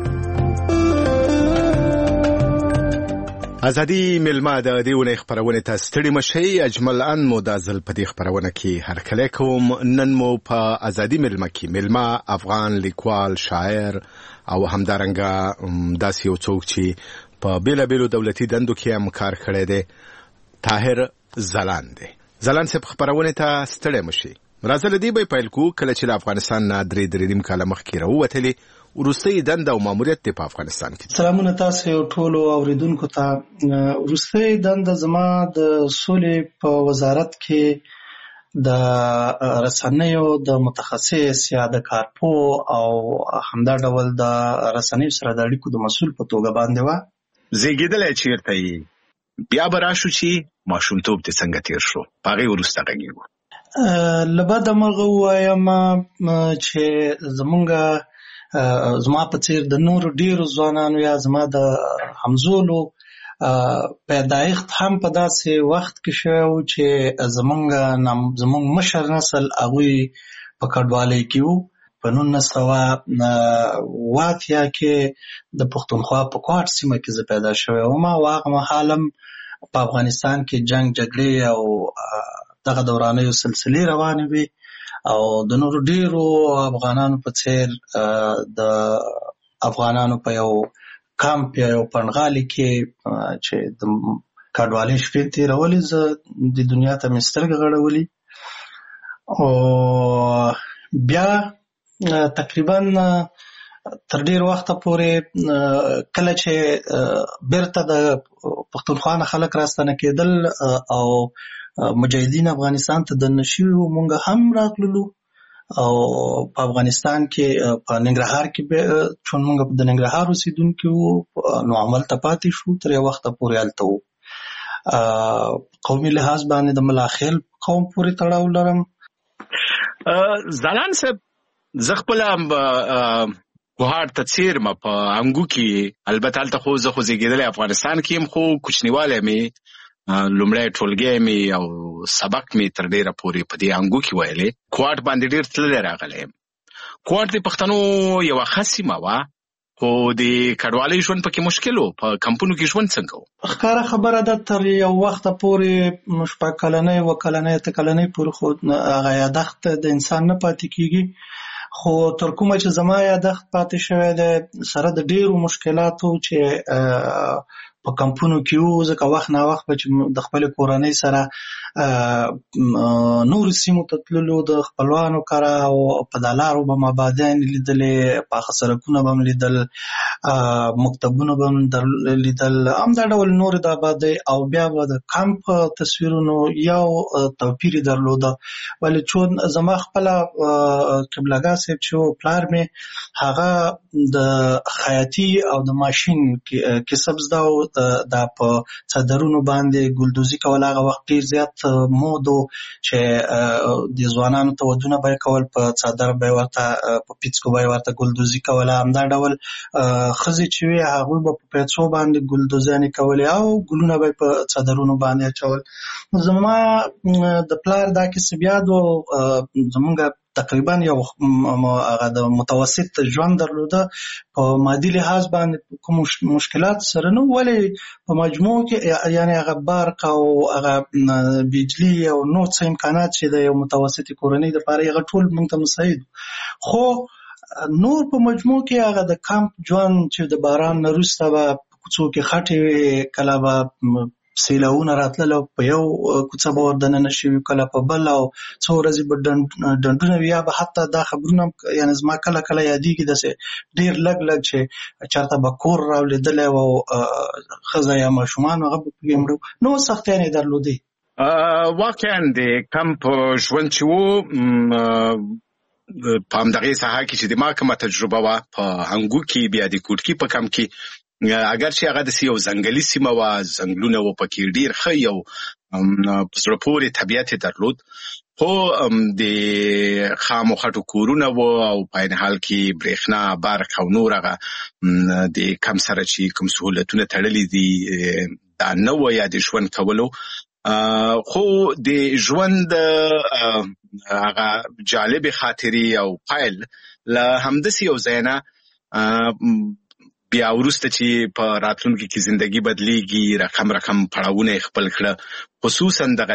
S22: ازادي ملما د دیونه خبرونه ته ستړي مشي اجمل ان مو د ځل په دې خبرونه کې هر کله کوم نن مو په ازادي ملما کې ملما افغان لیکوال شاعر او همدارنګه داسې یو څوک چې په بیل بیل دولتي دندو کې هم کار کړی دی طاهر زلان دی زلان څخه خبرونه ته ستړي مشي راځل دی به پیل کو کله چې افغانستان نه درې درې نیم کاله مخکې راووتلی ورستۍ دنده او ماموریت په افغانستان کې
S10: سلامونه تاسو ټول اوریدونکو ته ورستۍ دنده زما د سولې په وزارت کې د رسنیو د متخصص یا د کارپو او همدا ډول د رسنیو سره د اړیکو د مسؤل په توګه باندې و
S22: زیږیدل چیرته بیا براشو چې ماشومتوب ته څنګه تیر شو پاره ورسته غږیږي
S10: لبد مرغه وایم چې زمونږ زما په څیر د نور ډیرو ځوانانو یا زما د همزولو پیدایښت هم په داسې وخت کې شو چې زمونږ زمونږ مشر نسل هغوی په کډوالۍ کې وو په نولس سوه اواتیا کې د پښتونخوا په کوټ سیمه کې زه پیدا شوی وم او هغه مهال هم په افغانستان کې جنګ جګړې او دغه دورانیو سلسلې روانې وي او د نورو ډیرو افغانانو په څیر د افغانانو په یو کمپ یا یو پنډغالي کې چې د کډوالۍ شپې تېرولې زه د دنیا ته مې سترګې غړولې او بیا تقریبا تر ډیر وخته پورې کله چې بیرته د پښتونخوا نه خلک راستنه کېدل او مجاهدین افغانستان ته د نشیو مونږ هم راغلو او په افغانستان کې په ننګرهار کې چون مونږ د ننګرهار اوسیدونکو وو نو عمل ته پاتې شو تر یو وخت پورې هلته وو قومي لحاظ باندې د ملاخیل قوم پورې تړاو لرم
S22: زلان صاحب زه خپل کوهاټ ته څیر ما په انګو کې البته هلته خو زه خو زیږېدلی افغانستان کې هم خو کوچنیوالی مې لومړی ټولګی مې او سبق مې تر ډیره پورې په دې انګو کې ویلې کوهاټ باندې ډیر تللی راغلی یم کوهاټ د پښتنو یوه ښه سیمه وه خو د کډوالۍ ژوند پکې مشکل و په کمپونو کې ژوند څنګه و
S10: ښکاره خبره ده تر یو وخته پورې شپږ کلنۍ اوه کلنۍ اته کلنۍ پورې خو هغه یادښت د انسان نه پاتې کېږي خو تر کومه چې زما یادښت پاتې شوی دی سره د ډیرو مشکلاتو چې په کمپونو کې وو ځکه وخت نا وخت به چې د خپلې کورنۍ سره نورو سیمو ته تللو د خپلوانو کره او په دا لارو به مابادیانې لیدلې پاخه سړکونه به م لیدل مکتبونه به م لیدل همدا ډول نورې د ابادۍ او بیا به د کمپ تصویرونو یو توپیر یې درلوده ولې چون زما خپله قبلګاه صاحب چې پلار مې هغه د خیاطي او د ماشین کسب زده و دا په څادرونو باندې ګلدوزي کول هغه وخت ډېر زیات غلط مودو چې د ځوانانو ته ودونه به کول، په څادر به ورته په پیڅکو به ورته ګلدوزي کوله، همدا ډول ښځې چې وي هغوی به په پیڅو باندې ګلدوزیانې کولې او ګلونه به په څادرونو باندې اچول. زما د پلار دا کیسه بیا دو زمونږ تقریبا یو هغه د متوسط ژوند درلوده، په مادي لحاظ باندې کوم مشکلات سره نه، ولې په مجموع کې یعنی هغه برق او هغه بجلی او نور څه امکانات چې د یو متوسط کورنۍ لپاره هغه ټول موږ ته مساعد، خو نور په مجموع کې هغه د کمپ ژوند چې د باران نه وروسته به په کوڅو کې خټې، کله به سیلاونه راتلل او په یو کوڅه به وردننه شوي، کله په بل، او څو ورځې به ډنډونه وي، یا به حتی دا خبرونه یعنې زما کله کله یادېږي داسې ډېر لږ لږ چې چېرته به کور راولېدلی و او ښځه یا ماشومان هغه به پکې مړه، نو سختیانې درلودې.
S22: واقعا د کمپ ژوند چې و په همدغې ساحه کې چې د ما کومه تجربه وه په هنګو کې، بیا د کوټکي په کمپ کې، اگر چې هغه داسې یو ځنګلي سیمه وه، ځنګلونه وو پکې، ډېر ښه یو په زړه پورې طبیعت یې درلود، خو د خامو خټو کورونه وو او په عین حال کې برېښنا، برق او نور هغه د کم سره چې کوم سهولتونه تړلي دي دا نه وه یا د ژوند کولو. خو د ژوند هغه جالبې خاطرې او پایل له همداسې یو ځای نه بیا وروسته چې په راتلونکي کې زندگی بدلیږي، رقم رقم پړاوونه خپل کړه، خصوصا دغه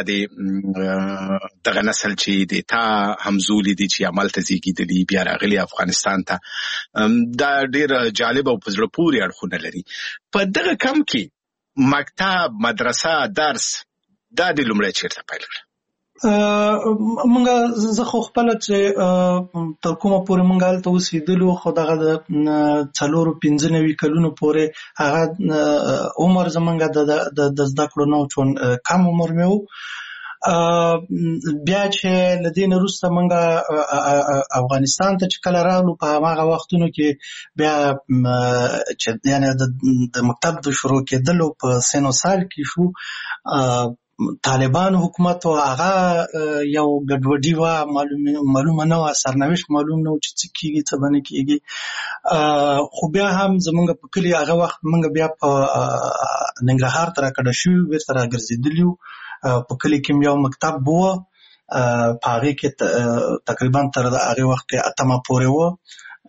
S22: د دغه نسل چې د تا همزولي دي چې عمل ته زیږېدلي بیا راغلي افغانستان ته، دا ډېر جالب او په زړه پورې اړخونه لري. په دغه کم کې مکتب، مدرسه، درس دا د لومړی چېرته پیل کړه؟
S10: مونږ زه خو خپله چې تر کومه پورې مونږ هلته اوسېدلو، خو دغه د څلورو پنځه نوي کلونو پورې هغه عمر زمونږ د زده کړو نه و، چون کم عمر مې و. بیا چې له دې نه وروسته مونږ افغانستان ته چې کله راغلو، په هماغه وختونو کې بیا چې یعنې د مکتب د شروع کېدلو په سن و سال کې شو، طالبان حکومت و، هغه یو ګډوډي وه، معلومه نه وه، سرنوشت معلوم نه و چې څه کېږي څه به نه کېږي. خو بیا هم زمونږ په کلي هغه وخت مونږ بیا په ننګرهار ته راکډه شوي، بېرته راګرځېدلي وو. په کلي کې یو مکتب و، په هغې کې تقریبا تر هغې وخت کې اتمه پورې وه،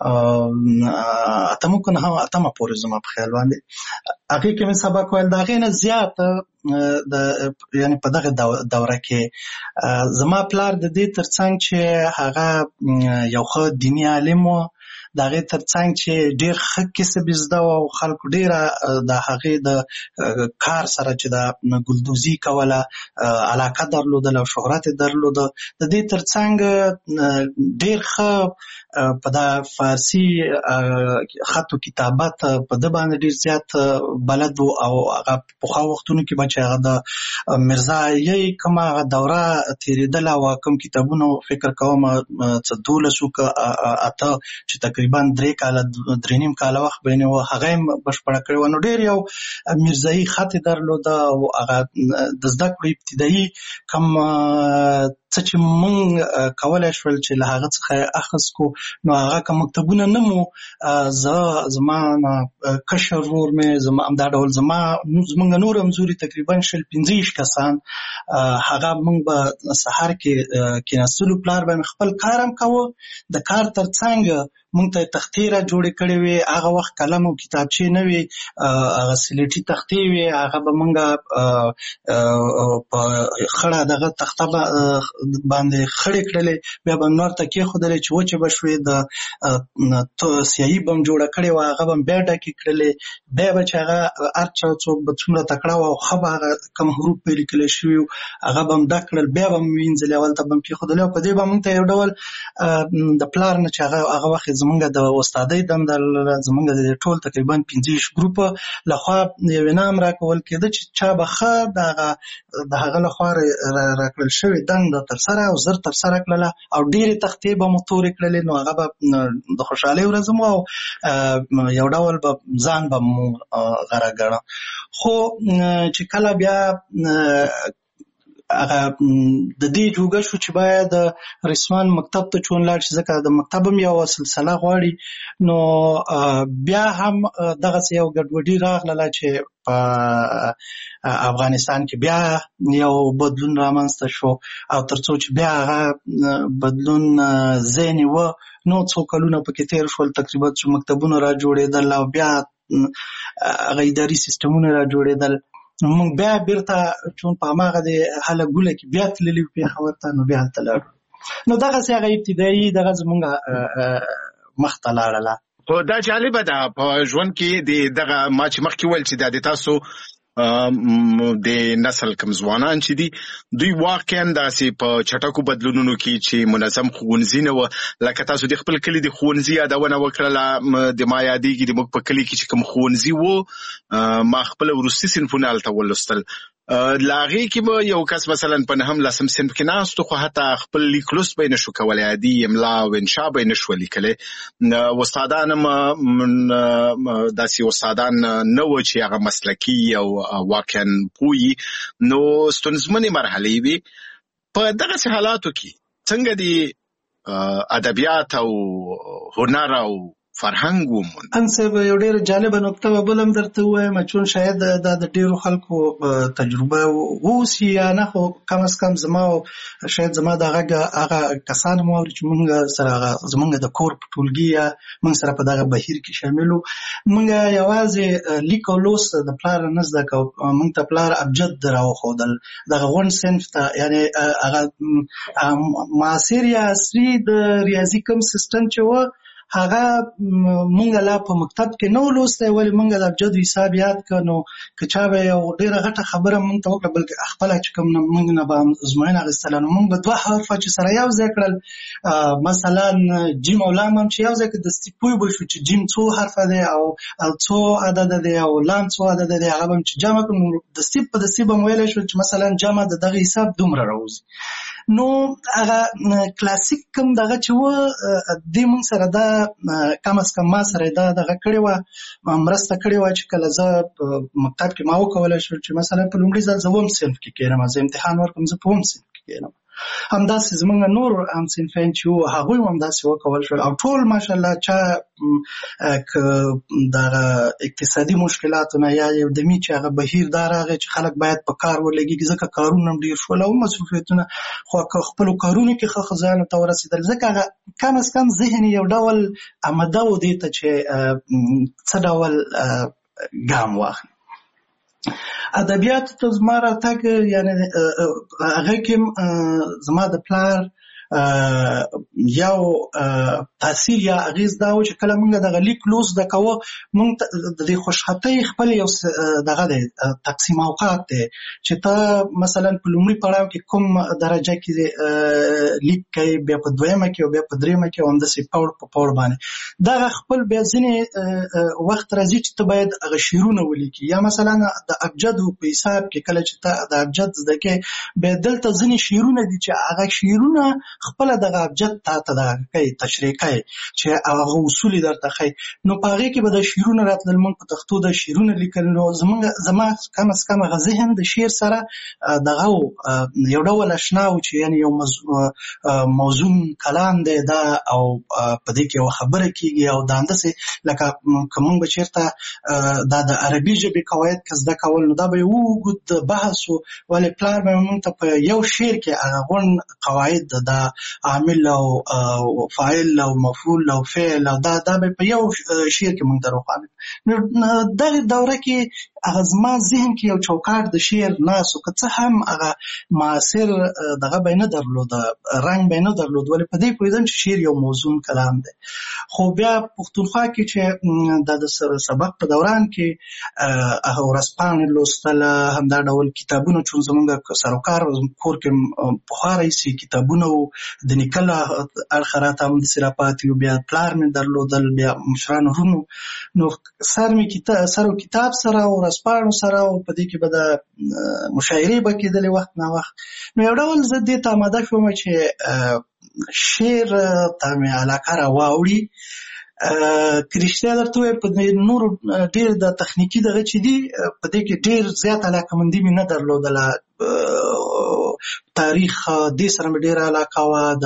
S10: اتمه که نه اتمه پورې زما په خیال باندې، هغې کې مې سبق ویل. د هغې نه زیات د یعنې په دغه دوره کې زما پلار د دې تر څنګ چې هغه یو ښه دیني عالم و، د هغې تر څنګ چې ډېر ښه کسب زده و او خلکو ډېره د هغې د کار سره چې د ګلدوزي کوله علاقه درلودله او شهرت یې درلوده. د دې تر څنګ ډېر ښه په دا فارسي خط و کتابت په ده باندې ډېر زیات بلد و، او هغه پخوا وختونو کې به چې هغه د مرزایي کومه هغه دوره تېرېدله او کوم کتابونه فکر کوم څه دولسو که اته چې تقریبا درې کاله درې نیم کاله وخت به یې و، هغه یې بشپړه کړې وه. نو ډېر یو مرزایي خط یې درلوده او هغه د زده کړو ابتدایي کوم څه چې مونږ کولی شول چې له هغه څخه یې اخذ کو، نو هغه که مکتبونه نه مو، زه زما کشر ورور مې زما همدا ډول زما زمونږ نور همزوري تقریبا شل پنځه ویشت کسان، هغه مونږ به سهار کې کېناستلو، پلار به مې خپل کار هم کوه، د کار تر څنګ مونږ ته تختې را جوړې کړې وې. هغه وخت قلم او کتابچې نه وې، هغه سلیټي تختې وې، هغه به مونږ په خړه دغه تخته باندې خړې کړلې، بیا به مې ورته کېښودلې چې وچې به شوې، د سیاهي به م جوړه کړې وه، هغه به م بیا ډکې کړلې، بیا به چې هغه هر چا څوک به څومره تکړه وه او ښه به هغه کوم حروف به یې لیکلی شوي وو، هغه به م ډک کړل، بیا به م وینځلې، هلته به م کېښودلې، او په دې به مونږ ته یو ډول د پلار نه چې هغه هغه وخت زمونږ د استادۍ دنده زمونږ د ټول تقریبا پنځه ویشت ګروپه لخوا یو انعام راکول کېده چې چا به ښه د هغه د هغه لخوا راکړل شوې دنده ترسره او زر ترسره کړله، او ډېرې تختې به مو تورې کړلې، نو هغه به د خوشحالۍ ورځ مو او یو ډول به ځان به مو غره ګڼه. خو چې کله بیا هغه د دې جوګه شو چې باید رسمان مکتب ته چون لاړ شي، ځکه د مکتب هم یو سلسله غواړي. نو بیا هم دغسې یو ګډوډي راغله چې په افغانستان کې بیا یو بدلون رامنځته شو، او تر څو چې بیا هغه بدلون ځای نیوه نو څو کلونه پکې تېر شول، تقریبا چې مکتبونه را جوړېدل او بیا هغه اداري سیستمونه را جوړېدل. موږ بیا بیرته چون په هماغه د هله ګوله کې بیا تللي وو پېښور ته، نو بیا هلته لاړو. نو دغسې هغه ابتدایي دغه زموږ مخته لاړله.
S22: خو دا جالبه ده په ژوند کې د دغه ما چې مخکې ویل چې دا د تاسو د نسل کم ځوانان چې دي دوی واقعا داسې په چټکو بدلونونو کې چې منظم ښوونځي نه وه، لکه تاسو د خپل کلي د ښوونځي یادونه وکړله. د ما یادېږي د موږ په کلي کې چې کوم ښوونځي وو ما خپله وروستي صنفونه هلته ولوستل. له هغې کې به یو کس مثلا په نهم لسم صنف کې ناست خو حتی خپل لیک لوست به یې نه شو کولی، عادي املا او انشا به یې نه شوه لیکلی. استادان هم داسې استادان نه وو چې هغه مسلکي او واقعا پوهي، نو ستونزمنې مرحلې وي. په دغسې حالاتو کې څنګه د ادبیات او هنر او فرهنګ وموند؟
S10: ان صاحب یو ډېره جالبه نکته به بل هم درته ووایم، چون شاید دا د ډېرو خلکو تجربه واوسي یا نه، خو کم از کم زما شاید زما د هغه کسان هم واوري چې موږ سره هغه زموږ د کور په ټولګي یا موږ سره په دغه بهیر کې شامل وو. موږ یوازې لیک او لوست د پلار نه زده کوو، موږ ته پلار ابجد راوښودل دغه غونډ صنف ته، یعنې هغه معاصر یا عصري د ریاضي کوم سیستم چې و هغه مونږ لا په مکتب کې نه ولوستی، ولې مونږ د ابجد حساب یاد کړ. نو که چا به یو ډېره غټه خبره مونږ ته وکړه، بلکې خپله چې کوم مونږ نه به ازموینه اخیستله، نو مونږ به دوه حرفه چې سره یو ځای کړل، مثلا جیم او لام هم چې یو ځای کړه، دستي پوه به شو چې جیم څو حرفه دی او څو عدده دی او لام څو عدده دی. هغه به هم چې جمع کړو، دستي په دستي به م ویلی شو چې مثلا جمع د دغه حساب دومره راوځي. نو هغه کلاسیک کوم دغه چې و دې مونږ سره دا کم از کم ما سره دا دغه کړې وه، مرسته کړې وه چې کله زه په مکتب کې ما وکولی شو چې مثلا په لومړي ځل زه اووم صنف کې کښېنم، زه امتحان ورکړم زه په اووم صنف کې کښېنم. همداسې زموږ نور همصنفیان چې وو هغوی هم همداسې وکول شول، او ټول ماشاءالله چا که دغه اقتصادي مشکلاتو نه یا یو دمي چې هغه بهیر دا راغی چې خلک باید په کار ولګېږي، ځکه کارونه هم ډېر شول او مصروفیتونه، خو که خپلو کارونو کې ښه ښه ځایونو ته ورسېدل، ځکه هغه کم از کم ذهن یو ډول آمده و دې ته چې څه ډول ګام واخلي. ادبیاتو ته زما راتګ یعنې هغه کې زما د پلار یو تاثیر یا اغیز دا و چې کله موږ دغه لیک لوست زده کوو، موږ د دې خوشخطۍ خپل یو دغه دی تقسیم اوقات دی چې ته مثلا په لومړي پړاو کې کوم درجه کې لیک کوي، بیا په دویمه کې او بیا په دریمه کې او همداسې پوړ په پوړ باندې. دغه خپل بیا ځینې وخت راځي چې ته باید هغه شعرونه ولیکي، یا مثلا د ابجد په حساب کې کله چې ته د ابجد زده کوې، بیا دلته ځینې شعرونه دي چې هغه شعرونه خپل دغه ابجد ته ته دغه کوي تشریح کوي چې هغه اصول درته ښیي. نو په هغې کې به د شعرونه راتلل، موږ په پښتو د شعرونه لیکل. نو زموږ زما کم از کم هغه ذهن د شعر سره دغه یو ډول اشنا و چې یعنې یو موزون کلام دی دا، او په دې کې یوه خبره کېږي، او دا همداسې لکه که موږ به چېرته دا د عربي ژبې قواعد که زده کول، نو دا به یو اوږد بحث و، ولې پلار به موږ ته په یو شعر کې هغه غونډ قواعد دا عامل او فاعل او مفعول او فعل او دا دا به په یو شعر کې موږ ته روښانه. نو دغه دوره کې هغه زما ذهن کې یو چوکاټ د شعر ناست و، که څه هم هغه معاصر دغه به یې نه درلود، رنګ به یې نه درلود، ولې په دې پوهېدم چې شعر یو موزون کلام دی. خو بیا پښتونخوا کې چې د سبق په دوران کې هغه ورځپاڼې لوستله، همدا ډول کتابونه، چون زموږ سروکار کور کې پخوا راهیسې کتابونه و، د نیکه له اړخه راته همداسې راپاتې وو، بیا پلار مې درلودل، بیا مشرانو ورونو، نو سر مې سر و کتاب سره او ورځپاڼو سره، او په دې کې به د مشاعرې به کېدلې وخت نه وخت. نو یو ډول زه دې ته آماده شوم چې شعر ته مې علاقه را واوړي. که رښتیا درته ووایم په نورو ډېر د تخنیکي دغه چې دي په دې کې ډېر زیات علاقهمندي مې نه درلودله. تاریخ دې سره مې ډېره علاقه وه، د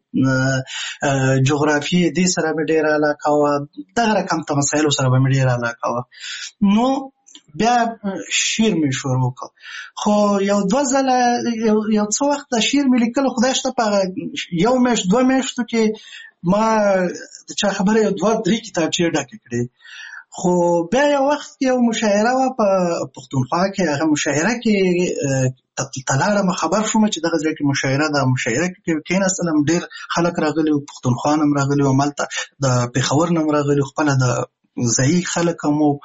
S10: جغرافیې دې سره مې ډېره علاقه وه، دغه رقم ته مسایلو سره به مې ډېره علاقه وه. نو بیا شعر مې شروع وکړ، خو یو دوه ځله یو یو څه وخت دا شعر مې لیکلو، خدای شته په یو میاشت دوه میاشتو کې ما د چا خبره یو دوه درې کتابچې ډکې کړې. خو بیا یو وخت یو مشاعره وه په پښتونخوا کې، هغه مشاعره کې ته لاړم، خبر شوم چې دغه ځای کې مشاعره ده. مشاعره کې کېناستلم، ډېر خلک راغلي وو، پښتونخوا نه هم راغلي وو، همالته د پېښور نه هم راغلي وو، خپله د ځایي خلک هم وو.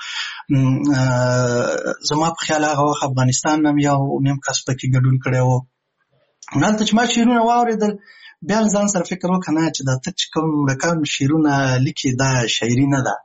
S10: زما په خیال هغه وخت افغانستان نه هم یو نیم کس پکې ګډون کړی وو. هلته چې ما شعرونه واورېدل، بیا ځان سره فکر وکړه نه چې دا ته چې کوم رقم شعرونه لیکي دا شاعري نه ده،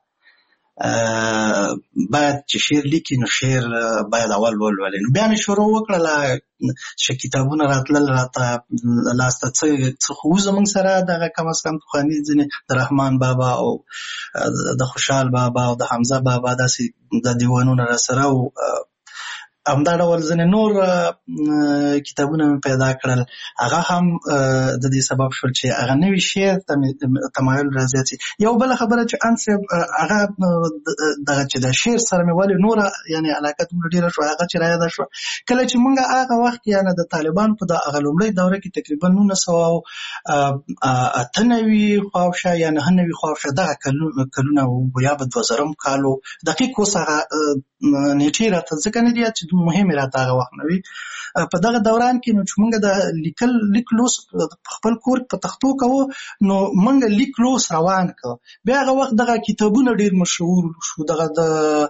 S10: باید چې شعر لیکي نو شعر باید اول ولولي. نو بیا مې شروع وکړله، چې کتابونه راتلل راته لاسته، څه خو زموږ سره دغه کم از کم پخواني ځینې د رحمان بابا او د خوشحال بابا او د حمزه بابا داسې د دیوانونه راسره وو. همدا ډول ځینې نور کتابونه مې پیدا کړل، هغه هم د دې سبب شول چې هغه نوي شعر ته مې تمایل رازیات شي. یو بله خبره چې ان صاحب هغه دغه چې د شعر سره مې ولې نوره یعنې علاقه دومره ډېره شوه، هغه چې رایاده شوه کله چې موږ هغه وخت یعنې د طالبانو په د هغه لومړۍ دوره کې تقریبا نولس سوه او اته نوي خواوشا یا نهه نوي خواوشا دغه کلونه وو، یا به دوه زرم کال و. دقیق اوس هغه نیټې راته ځکه نه دي چې مهمې راته هغه وخت نه وي. په دغه دوران کې نو چې موږ د لیکل لیک لوس خپل کور په تختو کوو، نو موږ لیک لوس روان کړ. بیا هغه وخت دغه کتابونه ډېر مشهور شو، دغه د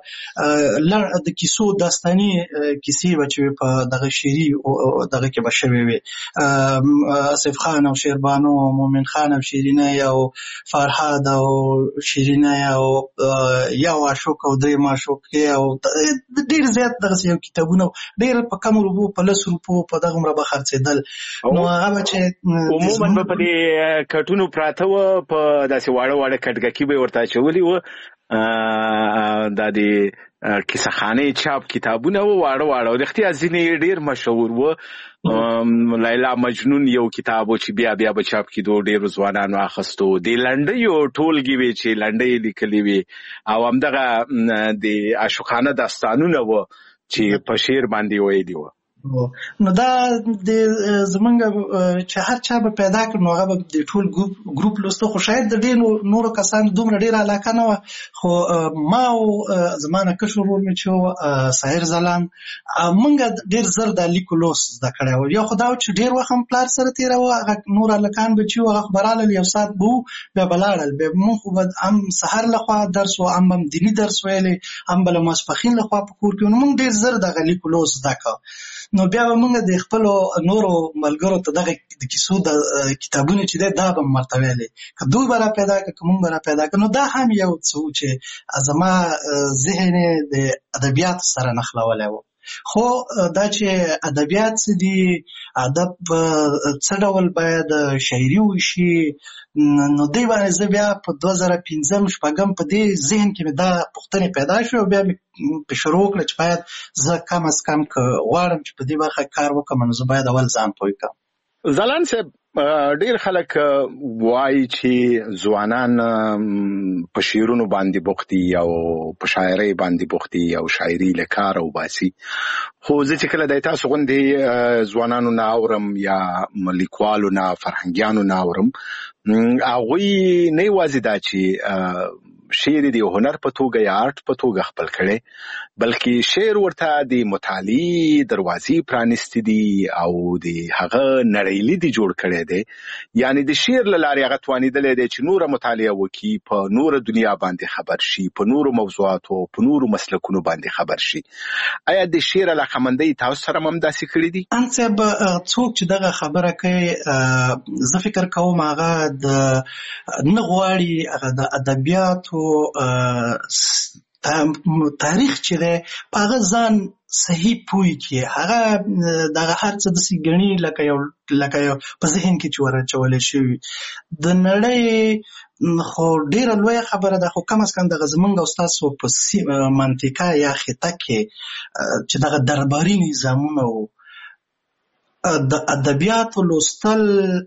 S10: د کیسو داستاني کیسې به چې په دغه شعري دغه کې به شوې وې، آصف خان او شیربانو، مومن خان او شیرینه او فرهاد او شیرینه او یو عاشق او دریم عاشق او ډېر زیات دغه یو کتابونه ډېر په کم روپو، په لس روپو په دغه عمره به خرڅېدل. نو هغه به چې
S9: عموما به په دې کټونو پراته وه، په داسې واړه واړه کټګکي به یې ورته اچولي وه. دا د کیسهخانې چاپ کتابونه وه، واړه واړه، رښتیا ځینې یې ډېر مشهور وه. لیلا مجنون یو کتاب و چې بیا بیا به چاپ کېدو، ډېرو ځوانانو اخیستو. د لنډیو ټولګې وې چې لنډۍ یې لیکلې وې، او همدغه د عاشقانه داستانونه وه چې په شعر باندې ویلي وه.
S10: نو دا د زمونږ چې هر چا به پیدا کړ نو هغه به د ټول ګروپ لوسته، خو شاید د ډېرو نورو کسانو دومره ډېره علاقه نه وه. خو ما او زما نه کشر ورور مې چې و ساحر ځلاند، موږ ډېر زر دا لیک لوس زده کړی و. یو خو دا و چې ډېر وخت هم پلار سره تېراوه، هغه نور هلکان به چې و هغه خو به رالل، یو ساعت به و بیا به لاړل. بیا موږ خو به هم سهار لخوا درس و، هم هم دیني درس ویلی، هم به له ماسپښین لخوا په کور کې. نو موږ ډېر زر دغه لیک لوس زده کړ. نو بیا به موږ د خپلو نورو ملګرو ته دغه د کیسو د کتابونه چې دی دا به م ورته ویلې، که دوی به را پیدا کړه که موږ به را پیدا کړه. نو دا هم یو څه و چې زما ذهن یې د ادبیاتو سره نښلولی و. خو دا چې ادبیات څه دي، ادب څه ډول باید شاعري وشي، نو دی باندې زه بیا په دوه زره پنځم شپږم په دې ذهن کې مې دا پوښتنې پیدا شوې، او بیا مې په شروع وکړه چې باید زه کم از کم که غواړم چې په دې برخه کار وکړم نو زه باید اول ځان پوه کړم.
S9: ځلاند صاحب، ډېر خلک وایي چې ځوانان په شعرونو باندې بوخت دي او په شاعرۍ باندې بوخت دي او شاعري له کاره وباسي. خو زه چې کله د تاسو غوندې ځوانانو نه اورم یا لیکوالو نه، فرهنګیانو نه اورم، هغوی نه یوازې دا چې شعر د هنر په توګه یا آرټ په توګه خپل کړي، بلکې شعر ورته د مطالعې دروازې پرانیستې دي او د هغه نړۍ دي جوړ کړی دی. یعنی د شعر له لارې هغه توانېدلی دی چې نوره مطالعه وکړي، په نوره دنیا باندې خبر شي، په نورو موضوعاتو، په نورو مسلکونو باندې خبر شي. آیا د شعر علاقه‌مندۍ تاسو سره هم داسې کړي دي؟
S10: ان صاحب، څوک چې دغه خبره کوي زه فکر کوم هغه د نه غواړي هغه د ادبیاتو تاریخ چې دی په هغه ځان صحیح پوی کې هغه دغه هر څه داسې ګڼي لکه یو لکه یو په ذهن کې چې ورچولی شوي د نړۍ خو ډیره لویه خبره ده، خو کم از کم دغه زمونږ او ستاسو په منطقه یا خطه کې چې دغه درباري نظامونه و، د ادبیاتو لوستل،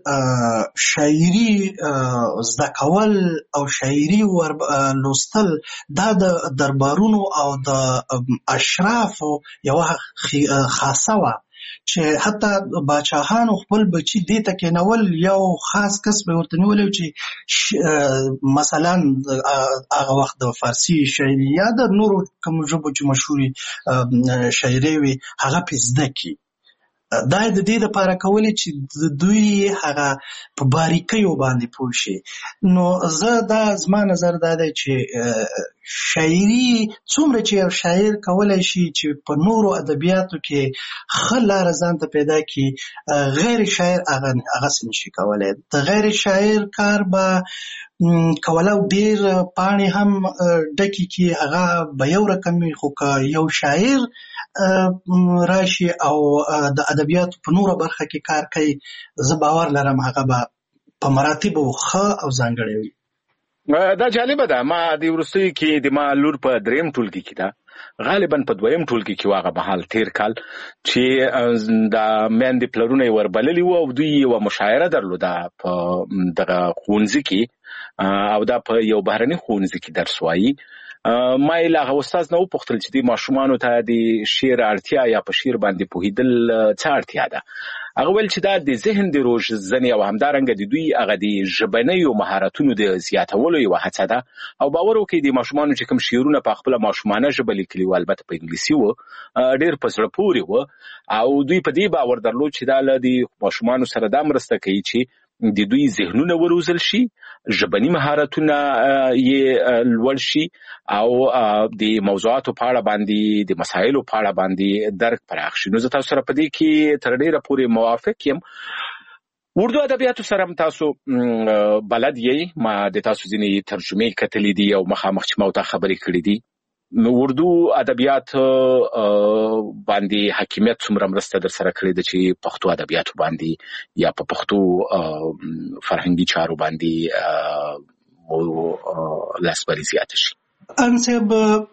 S10: شاعري زده کول او شاعري لوستل دا د دربارونو او د اشرافو یوه خاصه وه چې حتی باچاهانو خپل بچي دې ته کېنول، یو خاص کس به ورته نیولی چې مثلا هغه وخت د فارسي شاعري یا د نورو کومو ژبو چې مشهوري شاعري وي هغه پې زده کړي. دا د دې لپاره کولی چې دوی هغه په باریکیو باندې پوه شي. نو زه دا زما نظر دا دی چې شاعري څومره چې یو شاعر کولی شي چې په نورو ادبیاتو کې ښه لاره ځان ته پیدا کړي، غیر شاعر هغه هغسې نشي کولی. د غیر شاعر کار به کوله ډېر پاڼې هم ډکې کړي، هغه به یو رقم وي، خو که یو شاعر راشي او د ادبیاتو په نوره برخه کې کار کوي، زه باور لرم هغه به په مراتبو ښه او ځانګړی وي.
S9: دا جالبه ده. ما د وروستیو کې د ما لور په دریم ټولګي کې ده، غالبا په دویم ټولګي کې هغه مهال تیر کال چې د میندې پلرونه یې وربللي وو او دوی یوه مشاعره درلوده په دغه ښوونځي کې، او دا په یو بهرني ښوونځي کې درس وایي. ما یې له هغه استاد نه وپوښتل چې دې ماشومانو ته د شعر اړتیا یا په شعر باندې پوهېدل څه اړتیا ده؟ هغه ویل چې دا د ذهن د روزنې او همدارنګه د دوی هغه د ژبنیو مهارتونو د زیاتولو یوه هڅه ده. او باور وکړئ د ماشومانو چې کوم شعرونه په خپله ماشومانه ژبه لیکلي وو، البته په انګلیسي وو، ډېر په زړه پورې وو، او دوی په دې باور درلود چې دا له د ماشومانو سره دا مرسته کوي چې د دوی ذهنونه وروزل شي، ژبني مهارتونه یې لوړ شي، او د موضوعاتو په اړه باندې د مسایلو په اړه باندې درک پراخ شي. نو زه تاسو سره په دې کې تر ډېره پورې موافق یم. اردو ادبیاتو سره هم تاسو بلد یې، ما د تاسو ځینې ترجمې کتلې دي او مخامخ چې ما ورته خبرې کړې دي. نو اردو ادبیات باندې حاکمیت څومره مرسته در سره کړې ده چې پښتو ادبیاتو باندې یا په پښتو فرهنګي چارو باندې لاسبري زیاته شي؟
S10: انصب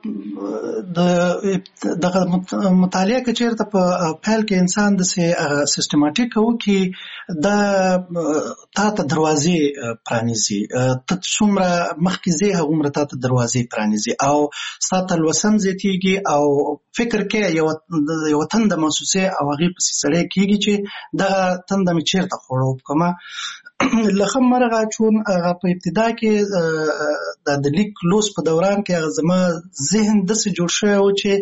S10: دغه مطالعه که چېرته په پیل کې انسان داسې سیستماټیک وکړي، دا تا ته دروازې پرانیزي، ته څومره مخکې ځې هغومره تا ته دروازې پرانیزي، او ستا تلوسم زیاتېږي، او فکر کې یوه تنده محسوسې او هغې پسې سړی کېږي چې دغه تنده مې چېرته خوړو وکړمه. له ښه مرغه چون هغه په ابتدا کې د لیک لوست په دوران کې هغه زما ذهن داسې جوړ شوی و چې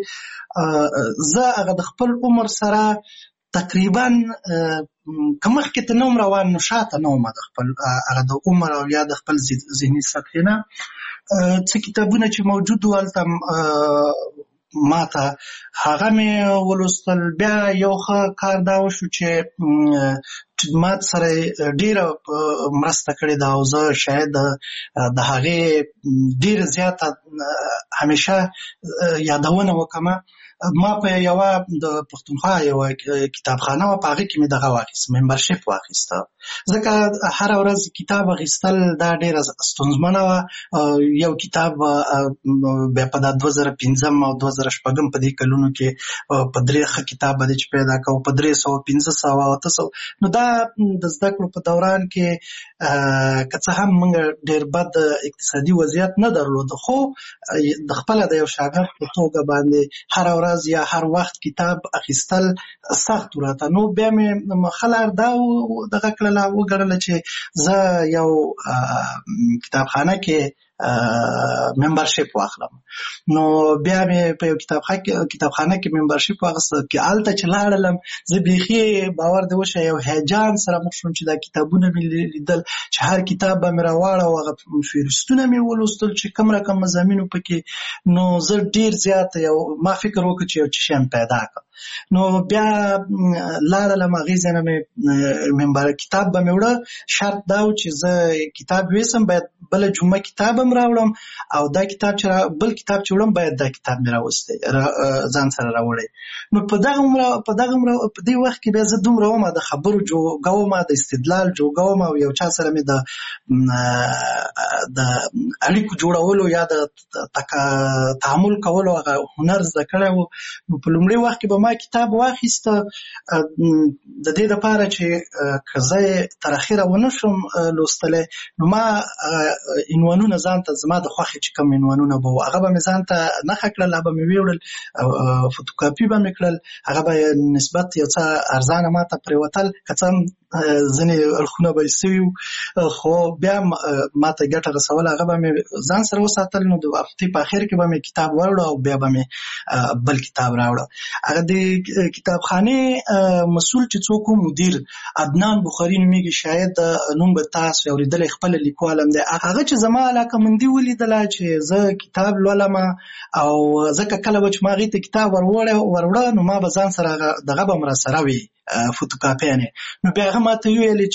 S10: زه هغه د خپل عمر سره تقریبا که مخکې ته نه وم روان، نو شاته نه وم د خپل هغه د عمر او یا د خپل ذهني سطحې نه. څه کتابونه چې موجود و هلته ما ته هغه مې ولوستل. بیا یو ښه کار دا وشو چې ما سره ډېره مرسته کړې ده، او زه شاید د هغې ډېره زیاته همیشه یادونه وکړمه. ما په یوه د پښتونخوا یوه کتابخانه وه، په هغې کې مې دغه واخیست، ممبرشپ واخیسته، ځکه هره ورځ کتاب اخیستل دا ډېره ستونزمنه وه. یو کتاب بیا په دا دوه زره پنځم او دوه زره شپږم په دې کلونو کې په درې ښه کتاب به دی چې پیدا کوو، په درې سوه پنځه سوه اته سوه. نو دا د زده کړو په دوران کې که څه هم موږ ډېر بد اقتصادي وضعیت نه درلود، خو د خپله د یو شاګرد په توګه باندې هره ورځ یا هر وخت کتاب اخیستل سخت وراته. نو بیا مې ښه لار دا دغه کړله، وګڼله چې زه یو کتابخانه کې ممبرشپ واخلم. نو بیا مې په یو کتابخانه کې ممبرشپ واخیسته، کې هلته چې لاړلم زه بیخي باور دې وشه یو هیجان سره مخ شوم چې دا کتابونه مې لیدل، چې هر کتاب به مې راواړه او هغه فهرستونه مې ولوستل چې کوم رقم مضامینو پکې. نو زه ډېر زیات یو ما فکر وکړ چې یو څه شی پیدا کړم. نو بیا لاړم هغې ځای نه مې مبارک کتاب به مې وړه. شرط دا و چې زه کتاب ویسم باید بله جمعه کتاب هم راوړم او دا کتاب چې بل کتاب چې وړم باید دا کتاب مې راوستی ځان سره راوړی. نو په دغه عمره په دغه عمره په دې وخت کې بیا زه دومره وم د خبرو جوګه وم د استدلال جوګه وم او یو چا سره مې د د اړیکو جوړولو یا د تعامل کولو هغه هنر زده کړی و. نو په لومړي وخت کې به ما کتاب واخیسته د دې دپاره چې که زه یې تر اخره ونه شم لوستلی نو ما عنوانونه ځان ته زما د خوښې چې کوم عنوانونه به وو هغه به مې ځان ته نښه کړل، هغه به مې ویوړل، فوتوکاپي به مې کړل، هغه به نسبت یو څه ارزانه ما ته پرېوتل، که څه هم ځینې اړخونه به یې سوي وو خو بیا ما ته ګټه رسوله، هغه به مې ځان سره وساتل. نو د هفتې په اخر کې به مې کتاب واوړه او بیا به مې بل کتاب راوړه. هغه د کتابخانې مسؤل چې څوک و مدیر عدنان بخاري نومیږي، شاید نوم به تاسو اورېدلی، خپله لیکوال هم دی. هغه چې زما علاقمندي ولیدله چې زه کتاب لولم او ځکه کله به چې ما هغې ته کتاب وروړه نو ما به ځان سره دغه به م راسره وي فوتوکاپیانې. نو بیا هغه ما ته ویلې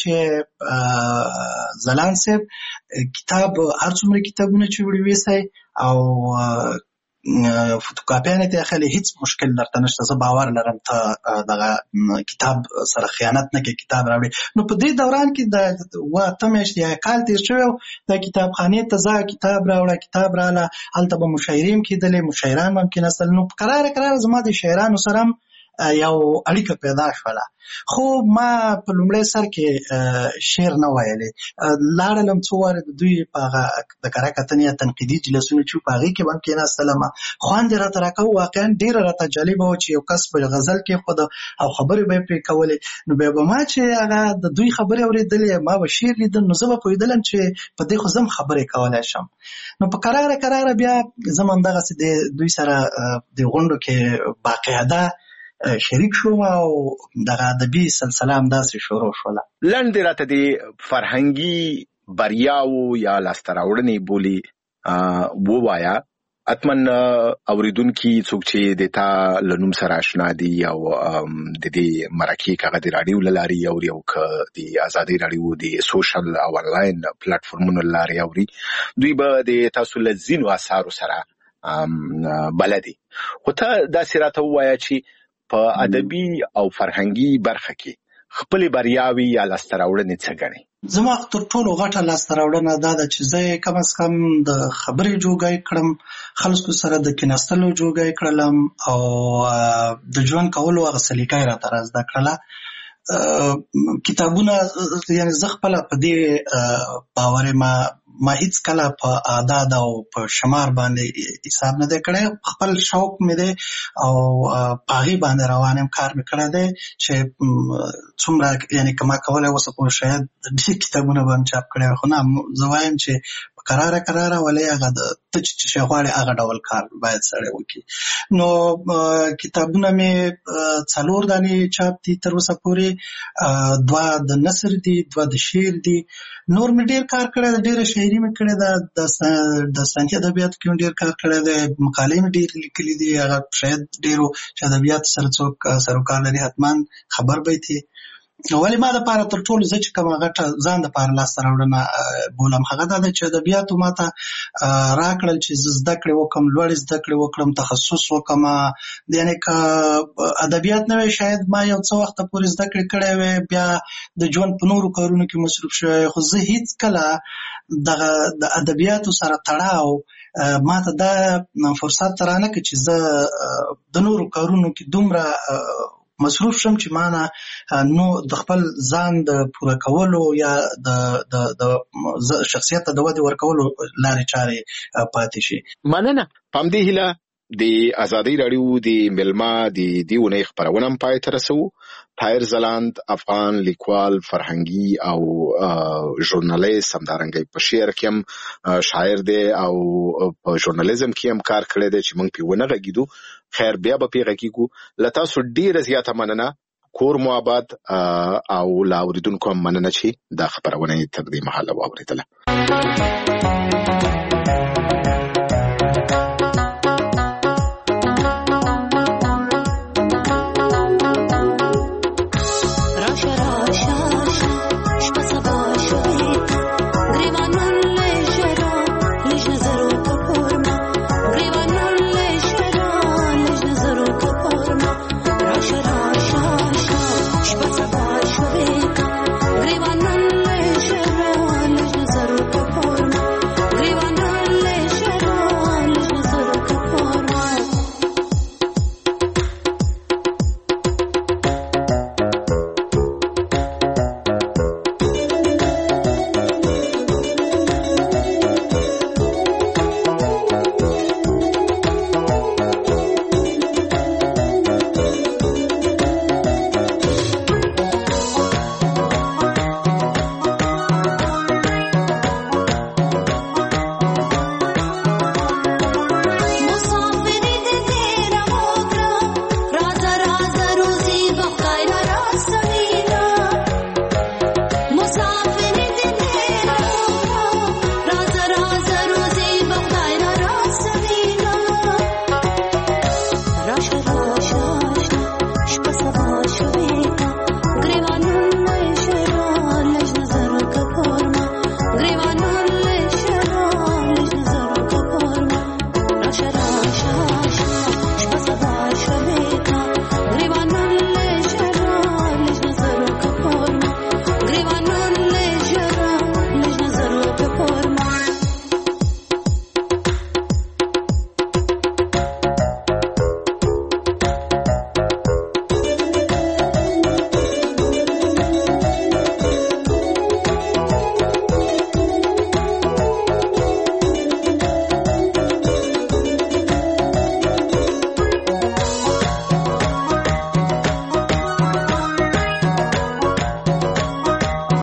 S10: چې ځلاند صاحب کتاب هر څومره کتابونه چې وړي ویسئ او فوتوکاپیانې ته اخلي هیڅ مشکل درته نشته، زه باور لرم ته دغه کتاب سره خیانت نه کوې، کتاب راوړې. نو په دې دوران کې د اوه اته میاشتې یا کال تېر شوی و، دا کتابخانې ته ځه کتاب راوړه، کتاب راغله، هلته به مشاعرې هم کېدلې، مشاعران به هم کېناستل. نو په کراره کراره زما د شاعرانو سره هم یو اړیکه پیدا شوله. خو ما په لومړی سر کې شعر نه ویلې، لاړلم څو وارې د دوی په هغه د کره کتنې یا تنقیدي جلسونه چې په هغې کې به هم کېناستلم، خوند یې راته راکوه، واقعا ډېره راته جالبه وه چې یو کس په غزل کېښوده او خبرې به یې پرې کولې. نو بیا به ما چې هغه د دوی خبرې اورېدلې، ما به شعر لیدل، نو زه به پوهېدلم چې په دې خو زه هم خبرې کولی شم. نو په کراره کراره بیا زه هم همدغسې د دوی سره د غونډو کې باقاعده شریک شوم او دغه ادبي سلسله همداسې شروع شوله.
S9: لنډې راته د فرهنګي بریاو یا لاسته راوړنې بولي ووایه. حتمن اوریدونکي څوک چې د تا له نوم سره اشنا دي او د دې مرکې که هغه د راډیو له لارې اوري او که د ازادۍ راډیو د سوشل او انلاین پلیټفورمونو له لارې اوري، دوی به د تاسو له ځینو اثارو سره بلدي. خو ته داسې راته ووایه چې په ادبي او فرهنګي برخه کې خپلې بریاوې یا لاسته راوړنې څه ګڼې؟
S10: زما تر ټولو غټه لاسته راوړنه دا ده چې زه یې کم از کم د خبرې جوګی کړم، خلکو سره د کېناستلو جوګی کړلم او د ژوند کولو هغه سلیقه یې راته را زده کړله. کتابونه یعنې زه خپله په دې باور یم ما هیڅ کله په اعداد او په شمار باندې حساب نه دی کړی، خپل شوق مې دی او په هغې باندې روان یم، کار مې کړی دی چې څومره یعنې که ما کولی اوسه پورې شاید ډېر کتابونه به هم چاپ کړی، خو نه زه وایم چې په کراره کراره ولې هغه د ته چې شی غواړې هغه ډول کار باید سړی وکړي. نو کتابونه مې څلور دانې چاپ دي تر اوسه پورې، دوه د نثر دي، دوه د شعر دي. نور مې ډېر کار کړی دی، ډېره شاعري مې کړې ده، د سنتي ادبیاتو کې مې ډېر کار کړی دی، مقالې مې ډېرې لیکلي دي. هغه شاید ډېرو چې ادبیاتو سره څوک سروکار لري حتما خبر به یې تي. ولې ما دپاره تر ټولو زه چې کومه غټه ځان دپاره لاسته راوړنه بولم هغه دا ده چې ادبیاتو ما ته راکړل چې زه زده کړې وکړم، لوړې زده کړې وکړم، تخصص وکړم. یعنې که ادبیات نه وی شاید ما یو څه وخته پورې زده کړې کړی وی، بیا د ژوند په نورو کارونو کې مصروف شوی، خو زه هیڅ کله دغه د ادبیاتو سره تړاو ما ته دا فرصت رانه کړ چې زه د نورو کارونو کې دومره مصروف شم چې ما نه نو د خپل ځان د پوره کولو یا د د شخصیت د ودې ورکولو لارې چارې پاتې شي.
S9: مننه. په همدې هیله د ازادۍ راډیو د مېلمه د دې اونۍ خپرونه هم پای ته رسوو. طاهر ځلاند افغان لیکوال، فرهنګي او ژورنالیست، همدارنګه په شعر کې هم شاعر دی او په ژورنالیزم کې هم کار کړی دی چې موږ پې ونه غږېدو. خیر بیا به پې غږېږو. له تاسو ډېره زیاته مننه، کور مو آباد او له اورېدونکو هم مننه چې دا خپرونه یې تر دې مهاله واورېدله.